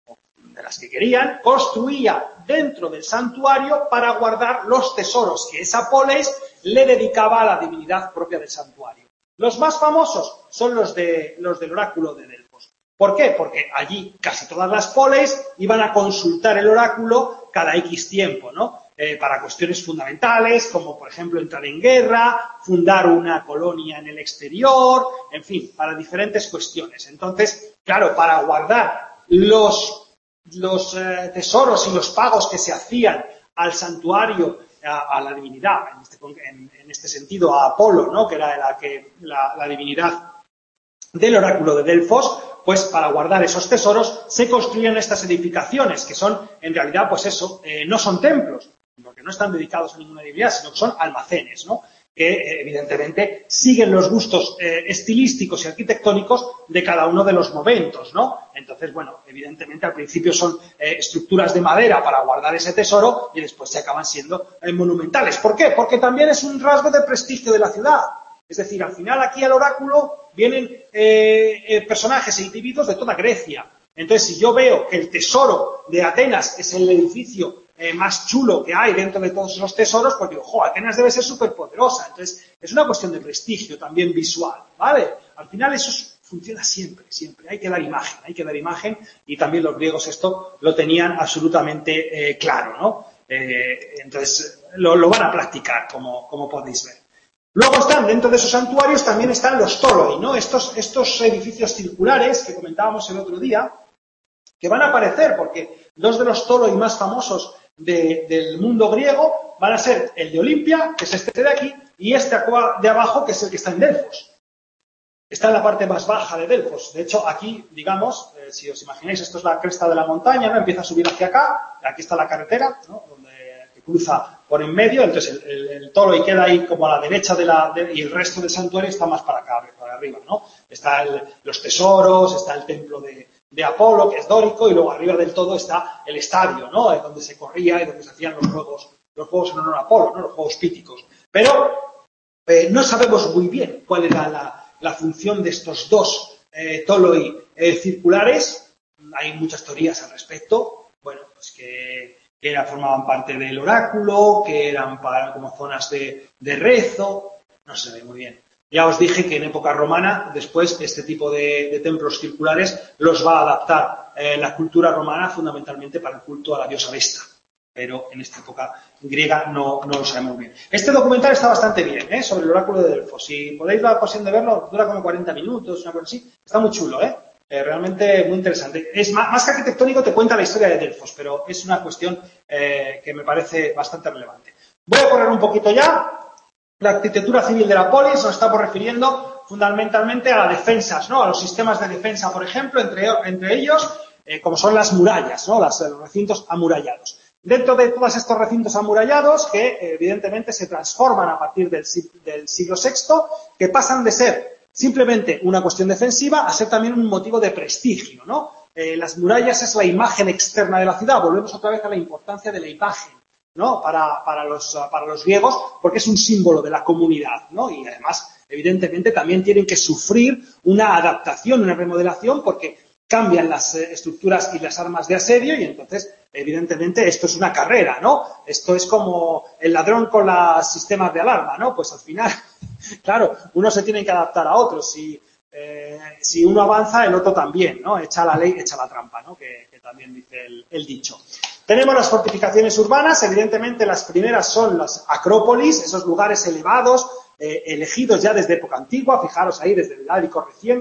de las que querían, construía dentro del santuario para guardar los tesoros que esa poleis le dedicaba a la divinidad propia del santuario. Los más famosos son los, de, los del oráculo de Delfos. ¿Por qué? Porque allí casi todas las poleis iban a consultar el oráculo cada X tiempo, ¿no? Eh, para cuestiones fundamentales, como por ejemplo entrar en guerra, fundar una colonia en el exterior, en fin, para diferentes cuestiones. Entonces, claro, para guardar los, los eh, tesoros y los pagos que se hacían al santuario, a, a la divinidad, en este, en, en este sentido a Apolo, ¿no? Que era la, que, la, la divinidad del oráculo de Delfos, pues para guardar esos tesoros se construían estas edificaciones, que son, en realidad, pues eso, eh, no son templos, porque no están dedicados a ninguna divinidad, sino que son almacenes, ¿no? Que eh, evidentemente siguen los gustos eh, estilísticos y arquitectónicos de cada uno de los momentos, ¿no? Entonces, bueno, evidentemente al principio son eh, estructuras de madera para guardar ese tesoro y después se acaban siendo eh, monumentales. ¿Por qué? Porque también es un rasgo de prestigio de la ciudad. Es decir, al final aquí al oráculo vienen eh, eh, personajes e individuos de toda Grecia. Entonces, si yo veo que el tesoro de Atenas es el edificio eh, más chulo que hay dentro de todos esos tesoros, pues digo, jo, Atenas debe ser súper poderosa. Entonces, es una cuestión de prestigio también visual, ¿vale? Al final eso es, funciona siempre, siempre. Hay que dar imagen, hay que dar imagen y también los griegos esto lo tenían absolutamente eh, claro, ¿no? Eh, entonces, lo, lo van a practicar, como, como podéis ver. Luego están, dentro de esos santuarios, también están los toloi, ¿no? Estos, estos edificios circulares que comentábamos el otro día, que van a aparecer porque dos de los toloi más famosos de, del mundo griego van a ser el de Olimpia, que es este de aquí, y este de abajo, que es el que está en Delfos. Está en la parte más baja de Delfos. De hecho, aquí, digamos, eh, si os imagináis, esto es la cresta de la montaña, ¿no? Empieza a subir hacia acá, aquí está la carretera, ¿no? Donde cruza por en medio, entonces el, el, el toloi queda ahí como a la derecha de la, de, y el resto del santuario está más para acá, para arriba, ¿no? Está el, los tesoros, está el templo de, de Apolo, que es dórico, y luego arriba del todo está el estadio, ¿no? Es donde se corría y donde se hacían los juegos, los juegos en honor a Apolo, ¿no? Los juegos píticos. Pero eh, no sabemos muy bien cuál era la, la función de estos dos eh, toloi eh, circulares. Hay muchas teorías al respecto. Bueno, pues que que era, formaban parte del oráculo, que eran para, como zonas de, de rezo, no se ve muy bien. Ya os dije que en época romana, después, este tipo de, de templos circulares los va a adaptar eh, la cultura romana fundamentalmente para el culto a la diosa Vesta, pero en esta época griega no, no lo sabemos bien. Este documental está bastante bien, ¿eh? Sobre el oráculo de Delfos. Si podéis la ocasión de verlo, dura como cuarenta minutos, una cosa así. Está muy chulo, ¿eh? Eh, realmente muy interesante. Es más, más que arquitectónico, te cuenta la historia de Delfos, pero es una cuestión eh, que me parece bastante relevante. Voy a correr un poquito ya. La arquitectura civil de la polis nos estamos refiriendo fundamentalmente a las defensas, ¿no? A los sistemas de defensa, por ejemplo, entre, entre ellos, eh, como son las murallas, ¿no? Las, los recintos amurallados. Dentro de todos estos recintos amurallados, que eh, evidentemente se transforman a partir del, del siglo sexto, que pasan de ser simplemente una cuestión defensiva a ser también un motivo de prestigio, ¿no? Eh, las murallas es la imagen externa de la ciudad. Volvemos otra vez a la importancia de la imagen, ¿no? Para, para los, para los griegos, porque es un símbolo de la comunidad, ¿no? Y además, evidentemente, también tienen que sufrir una adaptación, una remodelación, porque cambian las eh, estructuras y las armas de asedio y entonces, evidentemente, esto es una carrera, ¿no? Esto es como el ladrón con los sistemas de alarma, ¿no? Pues al final, claro, uno se tiene que adaptar a otro. Si, eh, si uno avanza, el otro también, ¿no? Echa la ley, echa la trampa, ¿no? Que, que también dice el, el dicho. Tenemos las fortificaciones urbanas. Evidentemente, las primeras son las acrópolis, esos lugares elevados, eh, elegidos ya desde época antigua. Fijaros ahí, desde el Árico reciente,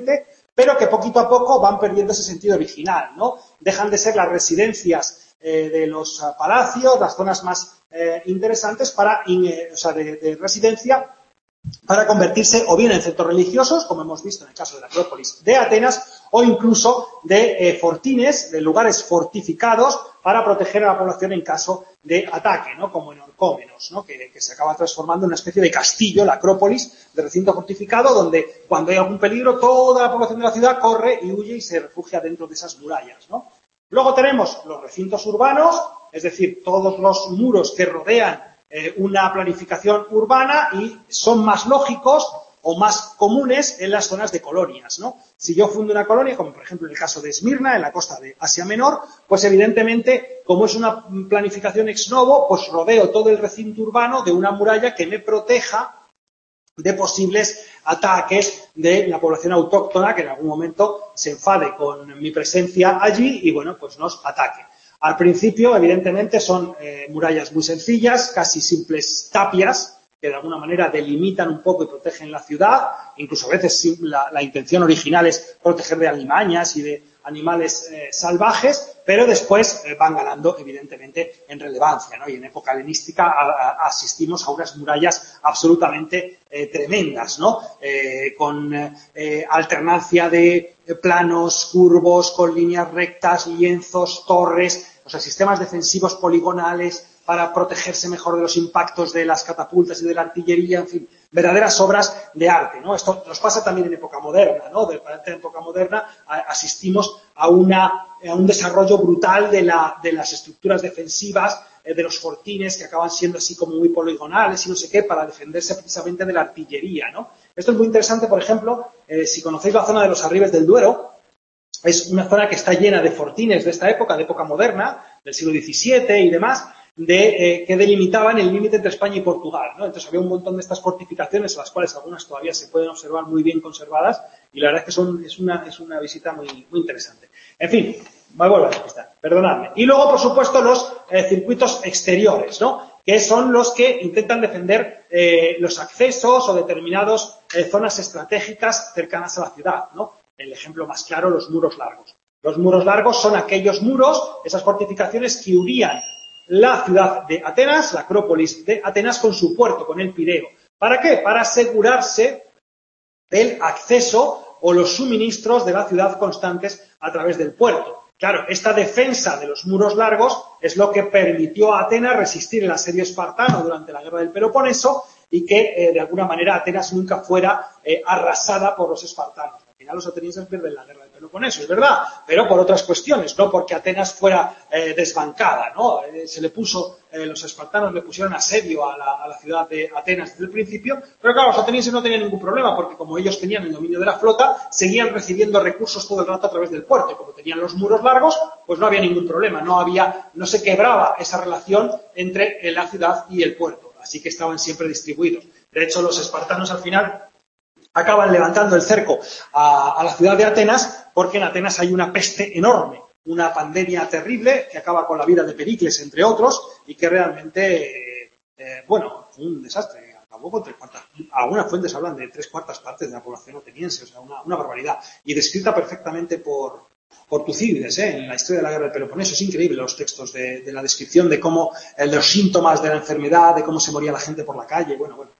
pero que poquito a poco van perdiendo ese sentido original, ¿no? Dejan de ser las residencias eh, de los uh, palacios, las zonas más eh, interesantes para, in, eh, o sea, de, de residencia, para convertirse o bien en centros religiosos, como hemos visto en el caso de la Acrópolis de Atenas, o incluso de eh, fortines, de lugares fortificados para proteger a la población en caso de ataque, ¿no? Como en Orcómenos, ¿no? Que, que se acaba transformando en una especie de castillo, la Acrópolis, de recinto fortificado, donde cuando hay algún peligro toda la población de la ciudad corre y huye y se refugia dentro de esas murallas, ¿no? Luego tenemos los recintos urbanos, es decir, todos los muros que rodean eh, una planificación urbana y son más lógicos o más comunes en las zonas de colonias, ¿no? Si yo fundo una colonia, como por ejemplo en el caso de Esmirna, en la costa de Asia Menor, pues evidentemente, como es una planificación ex novo, pues rodeo todo el recinto urbano de una muralla que me proteja de posibles ataques de la población autóctona que en algún momento se enfade con mi presencia allí y, bueno, pues nos ataque. Al principio, evidentemente, son eh, murallas muy sencillas, casi simples tapias, que de alguna manera delimitan un poco y protegen la ciudad. Incluso a veces la, la intención original es proteger de alimañas y de animales eh, salvajes, pero después eh, van ganando, evidentemente, en relevancia, ¿no? Y en época helenística a, a, asistimos a unas murallas absolutamente eh, tremendas, ¿no? Eh, con eh, alternancia de planos, curvos, con líneas rectas, lienzos, torres, o sea, sistemas defensivos poligonales para protegerse mejor de los impactos de las catapultas y de la artillería, en fin, verdaderas obras de arte, ¿no? Esto nos pasa también en época moderna, ¿no? De en época moderna asistimos a, una, a un desarrollo brutal de, la, de las estructuras defensivas, eh, de los fortines que acaban siendo así como muy poligonales y no sé qué, para defenderse precisamente de la artillería, ¿no? Esto es muy interesante, por ejemplo, eh, si conocéis la zona de los Arribes del Duero, es una zona que está llena de fortines de esta época, de época moderna, del siglo diecisiete y demás, de, eh, que delimitaban el límite entre España y Portugal, ¿no? Entonces había un montón de estas fortificaciones, a las cuales algunas todavía se pueden observar muy bien conservadas, y la verdad es que son, es, una, es una visita muy, muy interesante. En fin, me vuelvo a despistar, perdonadme. Y luego, por supuesto, los eh, circuitos exteriores, ¿no? Que son los que intentan defender eh, los accesos o determinadas eh, zonas estratégicas cercanas a la ciudad, ¿no? El ejemplo más claro, los muros largos. Los muros largos son aquellos muros, esas fortificaciones que unían la ciudad de Atenas, la Acrópolis de Atenas, con su puerto, con el Pireo. ¿Para qué? Para asegurarse el acceso o los suministros de la ciudad constantes a través del puerto. Claro, esta defensa de los muros largos es lo que permitió a Atenas resistir el asedio espartano durante la guerra del Peloponeso y que, eh, de alguna manera, Atenas nunca fuera eh, arrasada por los espartanos. Al final los atenienses pierden la guerra del Peloponeso, es verdad, pero por otras cuestiones, no porque Atenas fuera eh, desbancada, ¿no? Eh, se le puso, eh, los espartanos le pusieron asedio a la, a la ciudad de Atenas desde el principio, pero claro, los atenienses no tenían ningún problema, porque como ellos tenían el dominio de la flota, seguían recibiendo recursos todo el rato a través del puerto, y como tenían los muros largos, pues no había ningún problema, no había, no se quebraba esa relación entre la ciudad y el puerto, así que estaban siempre distribuidos. De hecho, los espartanos al final acaban levantando el cerco a, a la ciudad de Atenas, porque en Atenas hay una peste enorme, una pandemia terrible que acaba con la vida de Pericles, entre otros, y que realmente, eh, eh, bueno, fue un desastre. Acabó con tres cuartas. Algunas fuentes hablan de tres cuartas partes de la población ateniense, o sea, una, una barbaridad. Y descrita perfectamente por, por Tucídides, ¿eh? En la historia de la guerra del Peloponeso. Es increíble los textos de, de la descripción de cómo, de los síntomas de la enfermedad, de cómo se moría la gente por la calle, bueno, bueno.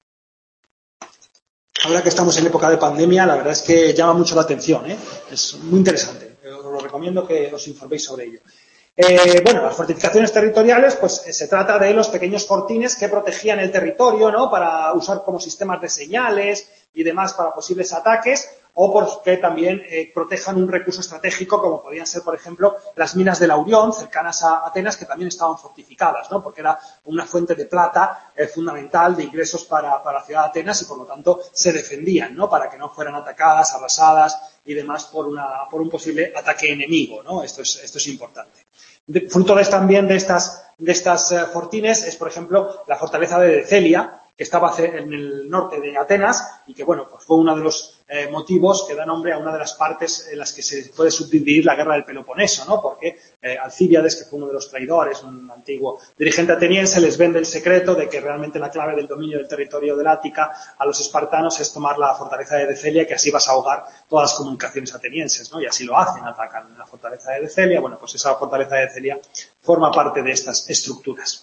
Ahora que estamos en época de pandemia, la verdad es que llama mucho la atención, ¿eh? Es muy interesante. Os lo recomiendo que os informéis sobre ello. Eh, bueno, las fortificaciones territoriales, pues eh, se trata de los pequeños fortines que protegían el territorio, ¿no? Para usar como sistemas de señales y demás para posibles ataques, o porque también eh, protejan un recurso estratégico, como podían ser, por ejemplo, las minas de Laurión, cercanas a Atenas, que también estaban fortificadas, ¿no? Porque era una fuente de plata eh, fundamental de ingresos para, para la ciudad de Atenas y, por lo tanto, se defendían, ¿no? Para que no fueran atacadas, arrasadas y demás por, una, por un posible ataque enemigo, ¿no? Esto es, esto es importante. De, fruto de, también de estas, de estas uh, fortines es, por ejemplo, la fortaleza de Decelia, que estaba en el norte de Atenas y que, bueno, pues fue uno de los eh, motivos que da nombre a una de las partes en las que se puede subdividir la guerra del Peloponeso, ¿no? Porque eh, Alcíbiades, que fue uno de los traidores, un antiguo dirigente ateniense, les vende el secreto de que realmente la clave del dominio del territorio del Ática a los espartanos es tomar la fortaleza de Decelia, que así vas a ahogar todas las comunicaciones atenienses, ¿no? Y así lo hacen, atacan la fortaleza de Decelia. Bueno, pues esa fortaleza de Decelia forma parte de estas estructuras.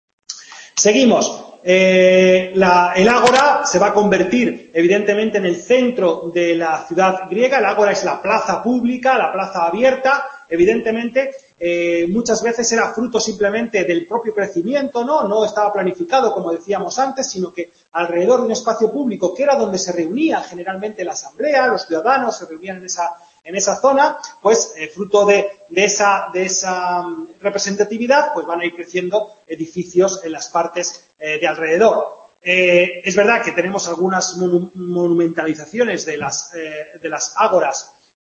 Seguimos. Eh, la, el ágora se va a convertir, evidentemente, en el centro de la ciudad griega. El ágora es la plaza pública, la plaza abierta. Evidentemente, eh, muchas veces era fruto simplemente del propio crecimiento, ¿no? No estaba planificado, como decíamos antes, sino que alrededor de un espacio público, que era donde se reunía generalmente la asamblea, los ciudadanos se reunían en esa en esa zona, pues eh, fruto de, de, esa, de esa representatividad, pues van a ir creciendo edificios en las partes eh, de alrededor. Eh, es verdad que tenemos algunas monu monumentalizaciones de las, eh, de las ágoras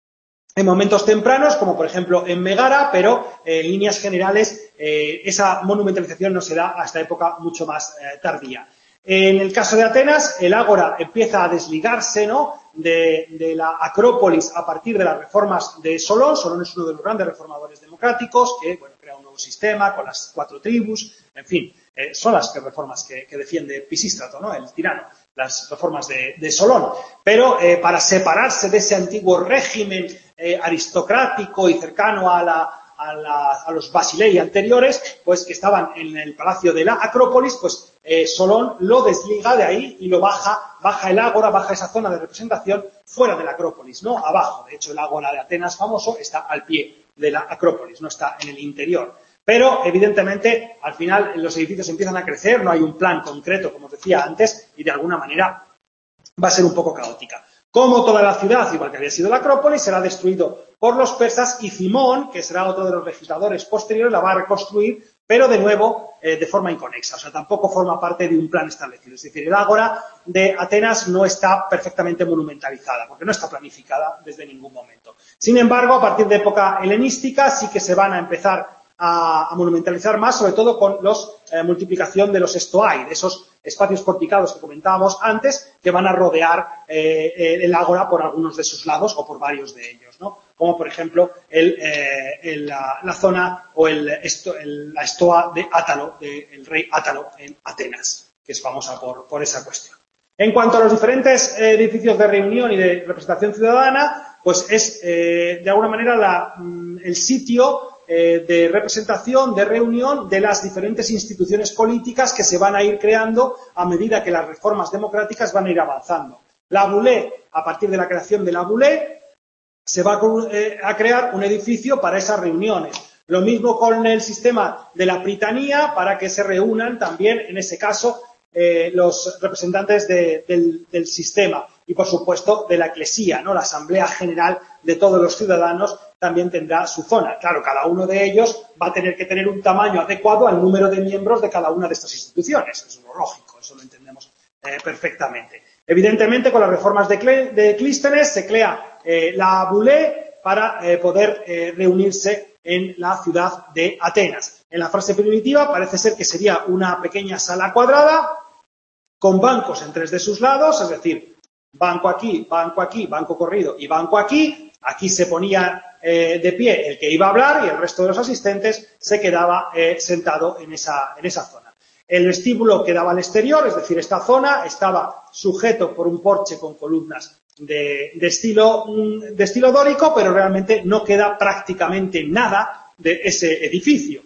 en momentos tempranos, como por ejemplo en Megara, pero eh, en líneas generales eh, esa monumentalización no se da hasta época mucho más eh, tardía. En el caso de Atenas, el ágora empieza a desligarse, ¿no?, de, de la Acrópolis a partir de las reformas de Solón. Solón es uno de los grandes reformadores democráticos que, bueno, crea un nuevo sistema con las cuatro tribus, en fin, eh, son las reformas que, que defiende Pisístrato, ¿no?, el tirano, las reformas de, de Solón. Pero eh, para separarse de ese antiguo régimen eh, aristocrático y cercano a la A, la, a los Basilei anteriores, pues que estaban en el palacio de la Acrópolis, pues eh, Solón lo desliga de ahí y lo baja, baja el ágora, baja esa zona de representación fuera de la Acrópolis, ¿no? Abajo. De hecho, el ágora de Atenas famoso está al pie de la Acrópolis, no está en el interior. Pero, evidentemente, al final los edificios empiezan a crecer, no hay un plan concreto, como os decía antes, y de alguna manera va a ser un poco caótica. Como toda la ciudad, igual que había sido la Acrópolis, será destruido por los persas y Cimón, que será otro de los legisladores posteriores, la va a reconstruir, pero de nuevo eh, de forma inconexa. O sea, tampoco forma parte de un plan establecido. Es decir, el ágora de Atenas no está perfectamente monumentalizada, porque no está planificada desde ningún momento. Sin embargo, a partir de época helenística sí que se van a empezar a, a monumentalizar más, sobre todo con la eh, multiplicación de los estoai, de esos espacios porticados que comentábamos antes, que van a rodear eh, el ágora por algunos de sus lados o por varios de ellos, ¿no? Como por ejemplo el, eh, el, la, la zona o el, esto, el, la estoa de Átalo, del rey Átalo en Atenas, que es famosa por, por esa cuestión. En cuanto a los diferentes eh, edificios de reunión y de representación ciudadana, pues es eh, de alguna manera la, el sitio Eh, de representación, de reunión de las diferentes instituciones políticas que se van a ir creando a medida que las reformas democráticas van a ir avanzando. La Boulé, a partir de la creación de la Boulé, se va a, eh, a crear un edificio para esas reuniones. Lo mismo con el sistema de la Pritanía, para que se reúnan también, en ese caso, eh, los representantes de, del, del sistema. Y, por supuesto, de la Eclesía, ¿no? La Asamblea General de todos los ciudadanos también tendrá su zona. Claro, cada uno de ellos va a tener que tener un tamaño adecuado al número de miembros de cada una de estas instituciones. Eso es lo lógico, eso lo entendemos eh, perfectamente. Evidentemente, con las reformas de, Cle de Clístenes se crea eh, la Boulé para eh, poder eh, reunirse en la ciudad de Atenas. En la fase primitiva parece ser que sería una pequeña sala cuadrada con bancos en tres de sus lados, es decir, banco aquí, banco aquí, banco corrido y banco aquí. Aquí se ponía eh, de pie el que iba a hablar y el resto de los asistentes se quedaba eh, sentado en esa, en esa zona. El vestíbulo quedaba al exterior, es decir, esta zona estaba sujeto por un porche con columnas de, de, estilo, de estilo dórico, pero realmente no queda prácticamente nada de ese edificio.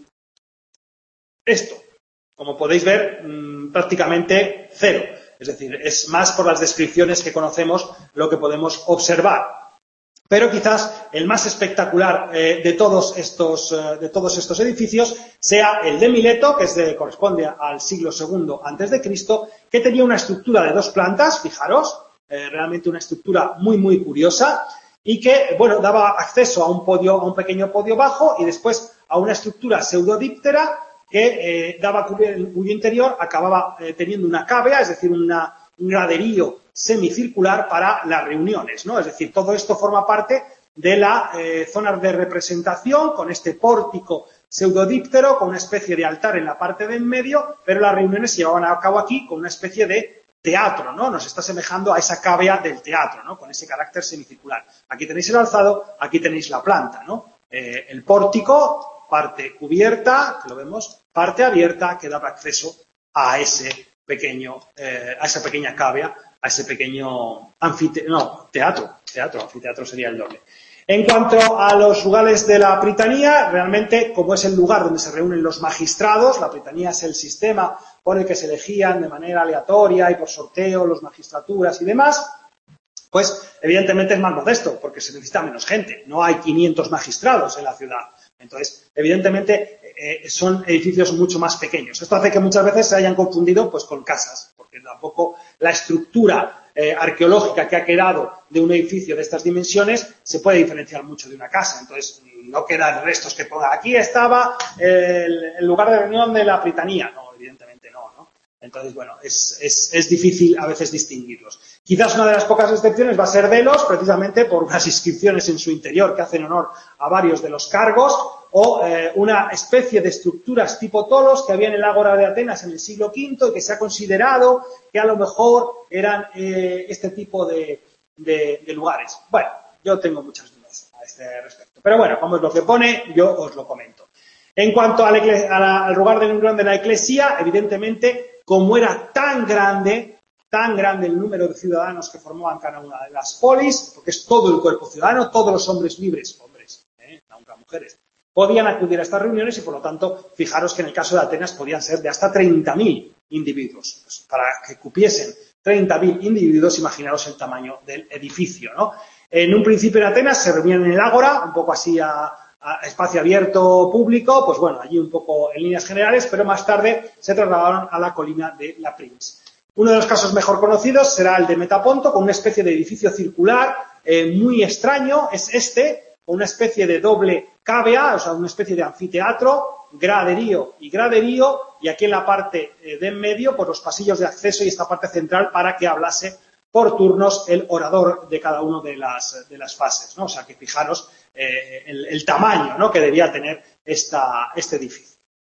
Esto, como podéis ver, mmm, prácticamente cero. Es decir, es más por las descripciones que conocemos lo que podemos observar. Pero quizás el más espectacular eh, de, todos estos, eh, de todos estos edificios sea el de Mileto, que es de, corresponde al siglo segundo antes de Cristo, que tenía una estructura de dos plantas, fijaros, eh, realmente una estructura muy, muy curiosa, y que, bueno, daba acceso a un podio, a un pequeño podio bajo y después a una estructura pseudodíptera que eh, daba cuyo interior acababa eh, teniendo una cávea, es decir, una, un graderío semicircular para las reuniones, ¿no? Es decir, todo esto forma parte de la eh, zona de representación con este pórtico pseudodíptero con una especie de altar en la parte de en medio, pero las reuniones se llevaban a cabo aquí con una especie de teatro, ¿no? Nos está asemejando a esa cavea del teatro, ¿no? Con ese carácter semicircular. Aquí tenéis el alzado, aquí tenéis la planta, ¿no? Eh, el pórtico, parte cubierta, que lo vemos, parte abierta que daba acceso a ese pequeño, eh, a esa pequeña cavea, a ese pequeño anfiteatro, no, teatro, teatro, anfiteatro sería el doble. En cuanto a los lugares de la Prytanía, realmente, como es el lugar donde se reúnen los magistrados, la Prytanía es el sistema por el que se elegían de manera aleatoria y por sorteo los magistraturas y demás, pues evidentemente es más modesto, porque se necesita menos gente. No hay quinientos magistrados en la ciudad. Entonces, evidentemente, eh, son edificios mucho más pequeños. Esto hace que muchas veces se hayan confundido pues con casas, porque tampoco la estructura Eh, arqueológica que ha quedado de un edificio de estas dimensiones se puede diferenciar mucho de una casa. Entonces, no quedan restos que ponga aquí estaba el, el lugar de reunión de la Prytanía. No, evidentemente no, ¿no? Entonces, bueno, es, es, es difícil a veces distinguirlos. Quizás una de las pocas excepciones va a ser Delos, precisamente por unas inscripciones en su interior que hacen honor a varios de los cargos, o eh, una especie de estructuras tipo tolos que había en el Ágora de Atenas en el siglo quinto y que se ha considerado que a lo mejor eran eh, este tipo de, de, de lugares. Bueno, yo tengo muchas dudas a este respecto. Pero bueno, como es lo que pone, yo os lo comento. En cuanto a la, a la, al lugar de reunión de la Iglesia, evidentemente, como era tan grande, tan grande el número de ciudadanos que formaban cada una de las polis, porque es todo el cuerpo ciudadano, todos los hombres libres, hombres, ¿eh? Nunca mujeres, podían acudir a estas reuniones y, por lo tanto, fijaros que en el caso de Atenas podían ser de hasta treinta mil individuos. Pues para que cupiesen treinta mil individuos, imaginaros el tamaño del edificio, ¿no? En un principio en Atenas se reunían en el Ágora, un poco así a, a espacio abierto público, pues bueno, allí un poco en líneas generales, pero más tarde se trasladaron a la colina de la Pryms. Uno de los casos mejor conocidos será el de Metaponto, con una especie de edificio circular eh, muy extraño, es este, con una especie de doble cavea, o sea, una especie de anfiteatro, graderío y graderío, y aquí en la parte eh, de en medio, por los pasillos de acceso y esta parte central para que hablase por turnos el orador de cada una de las, de las fases, ¿no? O sea, que fijaros eh, el, el tamaño, ¿no?, que debía tener esta, este edificio.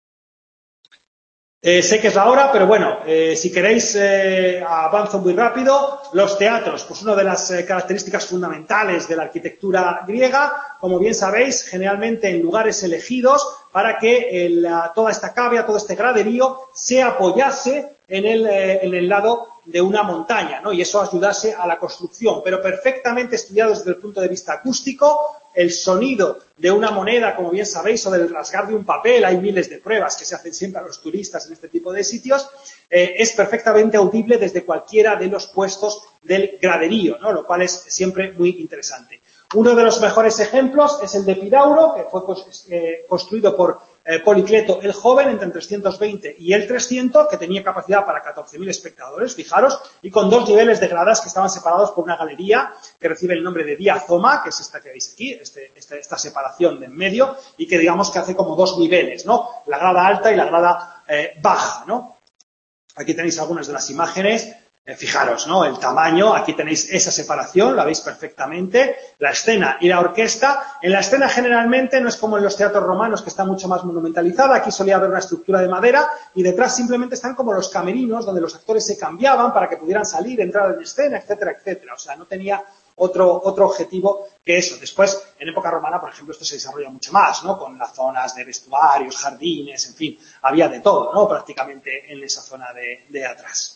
Eh, sé que es la hora, pero bueno, eh, si queréis eh, avanzo muy rápido. Los teatros, pues una de las eh, características fundamentales de la arquitectura griega, como bien sabéis, generalmente en lugares elegidos para que el, toda esta cavea, todo este graderío se apoyase en el, eh, en el lado de una montaña, ¿no? Y eso ayudase a la construcción, pero perfectamente estudiado desde el punto de vista acústico. El sonido de una moneda, como bien sabéis, o del rasgar de un papel, hay miles de pruebas que se hacen siempre a los turistas en este tipo de sitios, eh, es perfectamente audible desde cualquiera de los puestos del graderío, ¿no? Lo cual es siempre muy interesante. Uno de los mejores ejemplos es el de Epidauro, que fue eh, construido por eh, Policleto el Joven entre el trescientos veinte y el trescientos, que tenía capacidad para catorce mil espectadores, fijaros, y con dos niveles de gradas que estaban separados por una galería que recibe el nombre de diazoma, que es esta que veis aquí, este, este, esta separación de en medio, y que digamos que hace como dos niveles, ¿no? La grada alta y la grada eh, baja, ¿no? Aquí tenéis algunas de las imágenes. Eh, fijaros, ¿no? El tamaño, aquí tenéis esa separación, la veis perfectamente, la escena y la orquesta. En la escena generalmente no es como en los teatros romanos, que está mucho más monumentalizada, aquí solía haber una estructura de madera y detrás simplemente están como los camerinos donde los actores se cambiaban para que pudieran salir, entrar en escena, etcétera, etcétera. O sea, no tenía otro, otro objetivo que eso. Después, en época romana, por ejemplo, esto se desarrolla mucho más, ¿no? Con las zonas de vestuarios, jardines, en fin, había de todo, ¿no? Prácticamente en esa zona de, de atrás.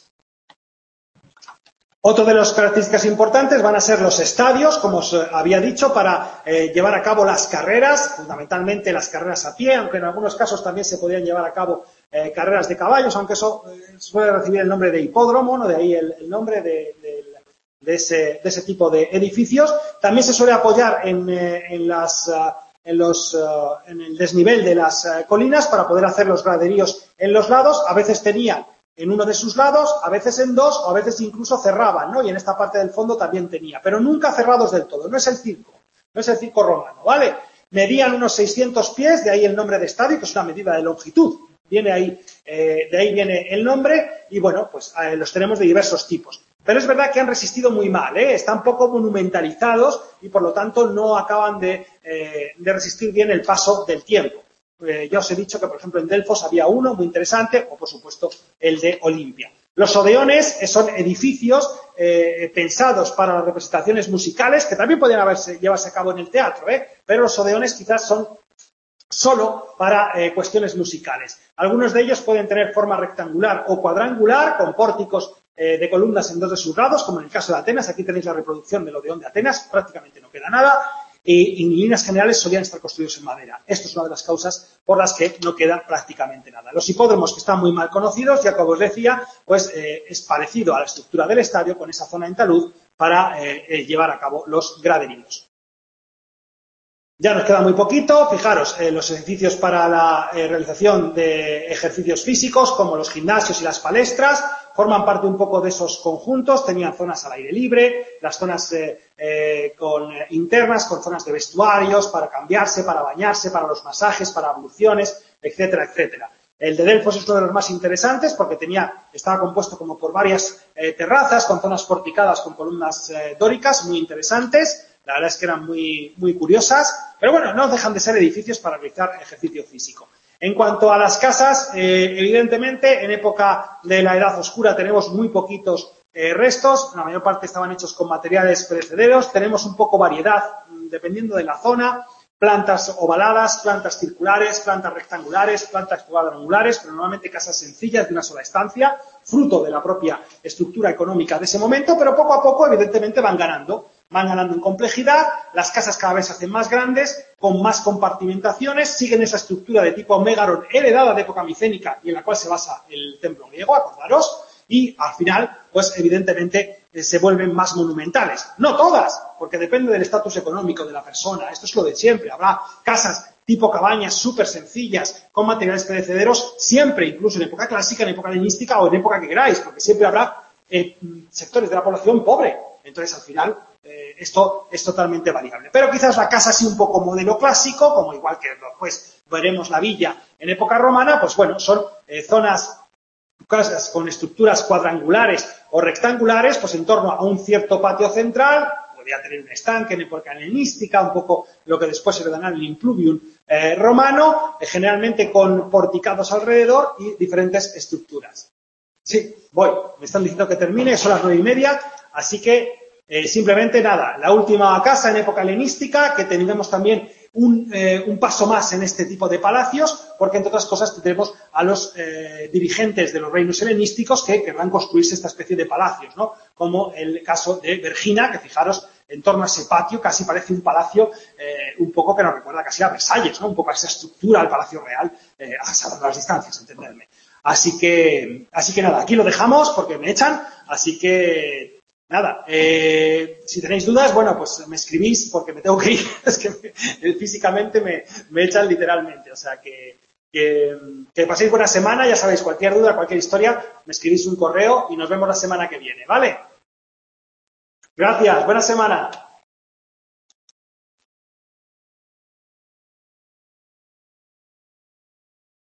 Otro de las características importantes van a ser los estadios, como os había dicho, para eh, llevar a cabo las carreras, fundamentalmente las carreras a pie, aunque en algunos casos también se podían llevar a cabo eh, carreras de caballos, aunque eso eh, suele recibir el nombre de hipódromo, ¿no? De ahí el, el nombre de, de, de, ese, de ese tipo de edificios. También se suele apoyar en, eh, en, las, uh, en, los, uh, en el desnivel de las uh, colinas para poder hacer los graderíos en los lados. A veces tenían en uno de sus lados, a veces en dos, o a veces incluso cerraban, ¿no? Y en esta parte del fondo también tenía, pero nunca cerrados del todo. No es el circo, no es el circo romano, ¿vale? Medían unos seiscientos pies, de ahí el nombre de estadio, que es una medida de longitud. Viene ahí, eh, de ahí viene el nombre, y bueno, pues eh, los tenemos de diversos tipos. Pero es verdad que han resistido muy mal, ¿eh? Están poco monumentalizados y por lo tanto no acaban de, eh, de resistir bien el paso del tiempo. eh, ya os he dicho que, por ejemplo, en Delfos había uno muy interesante, o por supuesto el de Olimpia. Los odeones son edificios eh, pensados para las representaciones musicales, que también podrían haberse, llevarse a cabo en el teatro, ¿eh? Pero los odeones quizás son solo para eh, cuestiones musicales. Algunos de ellos pueden tener forma rectangular o cuadrangular, con pórticos eh, de columnas en dos de sus lados, como en el caso de Atenas. Aquí tenéis la reproducción del Odeón de Atenas, prácticamente no queda nada, y en líneas generales solían estar construidos en madera. Esto es una de las causas por las que no queda prácticamente nada. Los hipódromos, que están muy mal conocidos, ya como os decía, pues eh, es parecido a la estructura del estadio, con esa zona en talud para eh, eh, llevar a cabo los graderinos. Ya nos queda muy poquito. Fijaros, eh, los edificios para la eh, realización de ejercicios físicos, como los gimnasios y las palestras, forman parte un poco de esos conjuntos. Tenían zonas al aire libre, las zonas eh, eh, con, eh, internas, con zonas de vestuarios, para cambiarse, para bañarse, para los masajes, para abluciones, etcétera, etcétera. El de Delfos es uno de los más interesantes porque tenía, estaba compuesto como por varias eh, terrazas, con zonas porticadas con columnas eh, dóricas, muy interesantes. La verdad es que eran muy, muy curiosas, pero bueno, no dejan de ser edificios para realizar ejercicio físico. En cuanto a las casas, eh, evidentemente, en época de la Edad Oscura tenemos muy poquitos eh, restos, la mayor parte estaban hechos con materiales perecederos, tenemos un poco variedad, dependiendo de la zona, plantas ovaladas, plantas circulares, plantas rectangulares, plantas cuadrangulares, pero normalmente casas sencillas de una sola estancia, fruto de la propia estructura económica de ese momento, pero poco a poco, evidentemente, van ganando. Van ganando en complejidad, las casas cada vez se hacen más grandes, con más compartimentaciones, siguen esa estructura de tipo megaron heredada de época micénica y en la cual se basa el templo griego, acordaros, y al final, pues evidentemente, eh, se vuelven más monumentales. No todas, porque depende del estatus económico de la persona, esto es lo de siempre, habrá casas tipo cabañas súper sencillas, con materiales perecederos, siempre, incluso en época clásica, en época helenística o en época que queráis, porque siempre habrá eh, sectores de la población pobre. Entonces, al final, eh, esto es totalmente variable. Pero quizás la casa sí un poco modelo clásico, como igual que después veremos la villa en época romana, pues bueno, son eh, zonas, casas con estructuras cuadrangulares o rectangulares, pues en torno a un cierto patio central, podría tener un estanque en época helenística, un poco lo que después se heredará en el impluvium eh, romano, eh, generalmente con porticados alrededor y diferentes estructuras. Sí, voy. Me están diciendo que termine, son las nueve y media, así que eh, simplemente nada, la última casa en época helenística, que tendremos también un, eh, un paso más en este tipo de palacios, porque entre otras cosas tendremos a los eh, dirigentes de los reinos helenísticos que querrán construirse esta especie de palacios, ¿no? Como el caso de Vergina, que fijaros, en torno a ese patio casi parece un palacio eh, un poco que nos recuerda casi a Versalles, ¿no? Un poco a esa estructura al Palacio Real, eh, a las distancias, entenderme. Así que, así que nada, aquí lo dejamos porque me echan, así que nada, eh, si tenéis dudas, bueno, pues me escribís porque me tengo que ir, es que me, físicamente me, me echan literalmente, o sea que, que, que paséis buena semana, ya sabéis, cualquier duda, cualquier historia, me escribís un correo y nos vemos la semana que viene, ¿vale? Gracias, buena semana.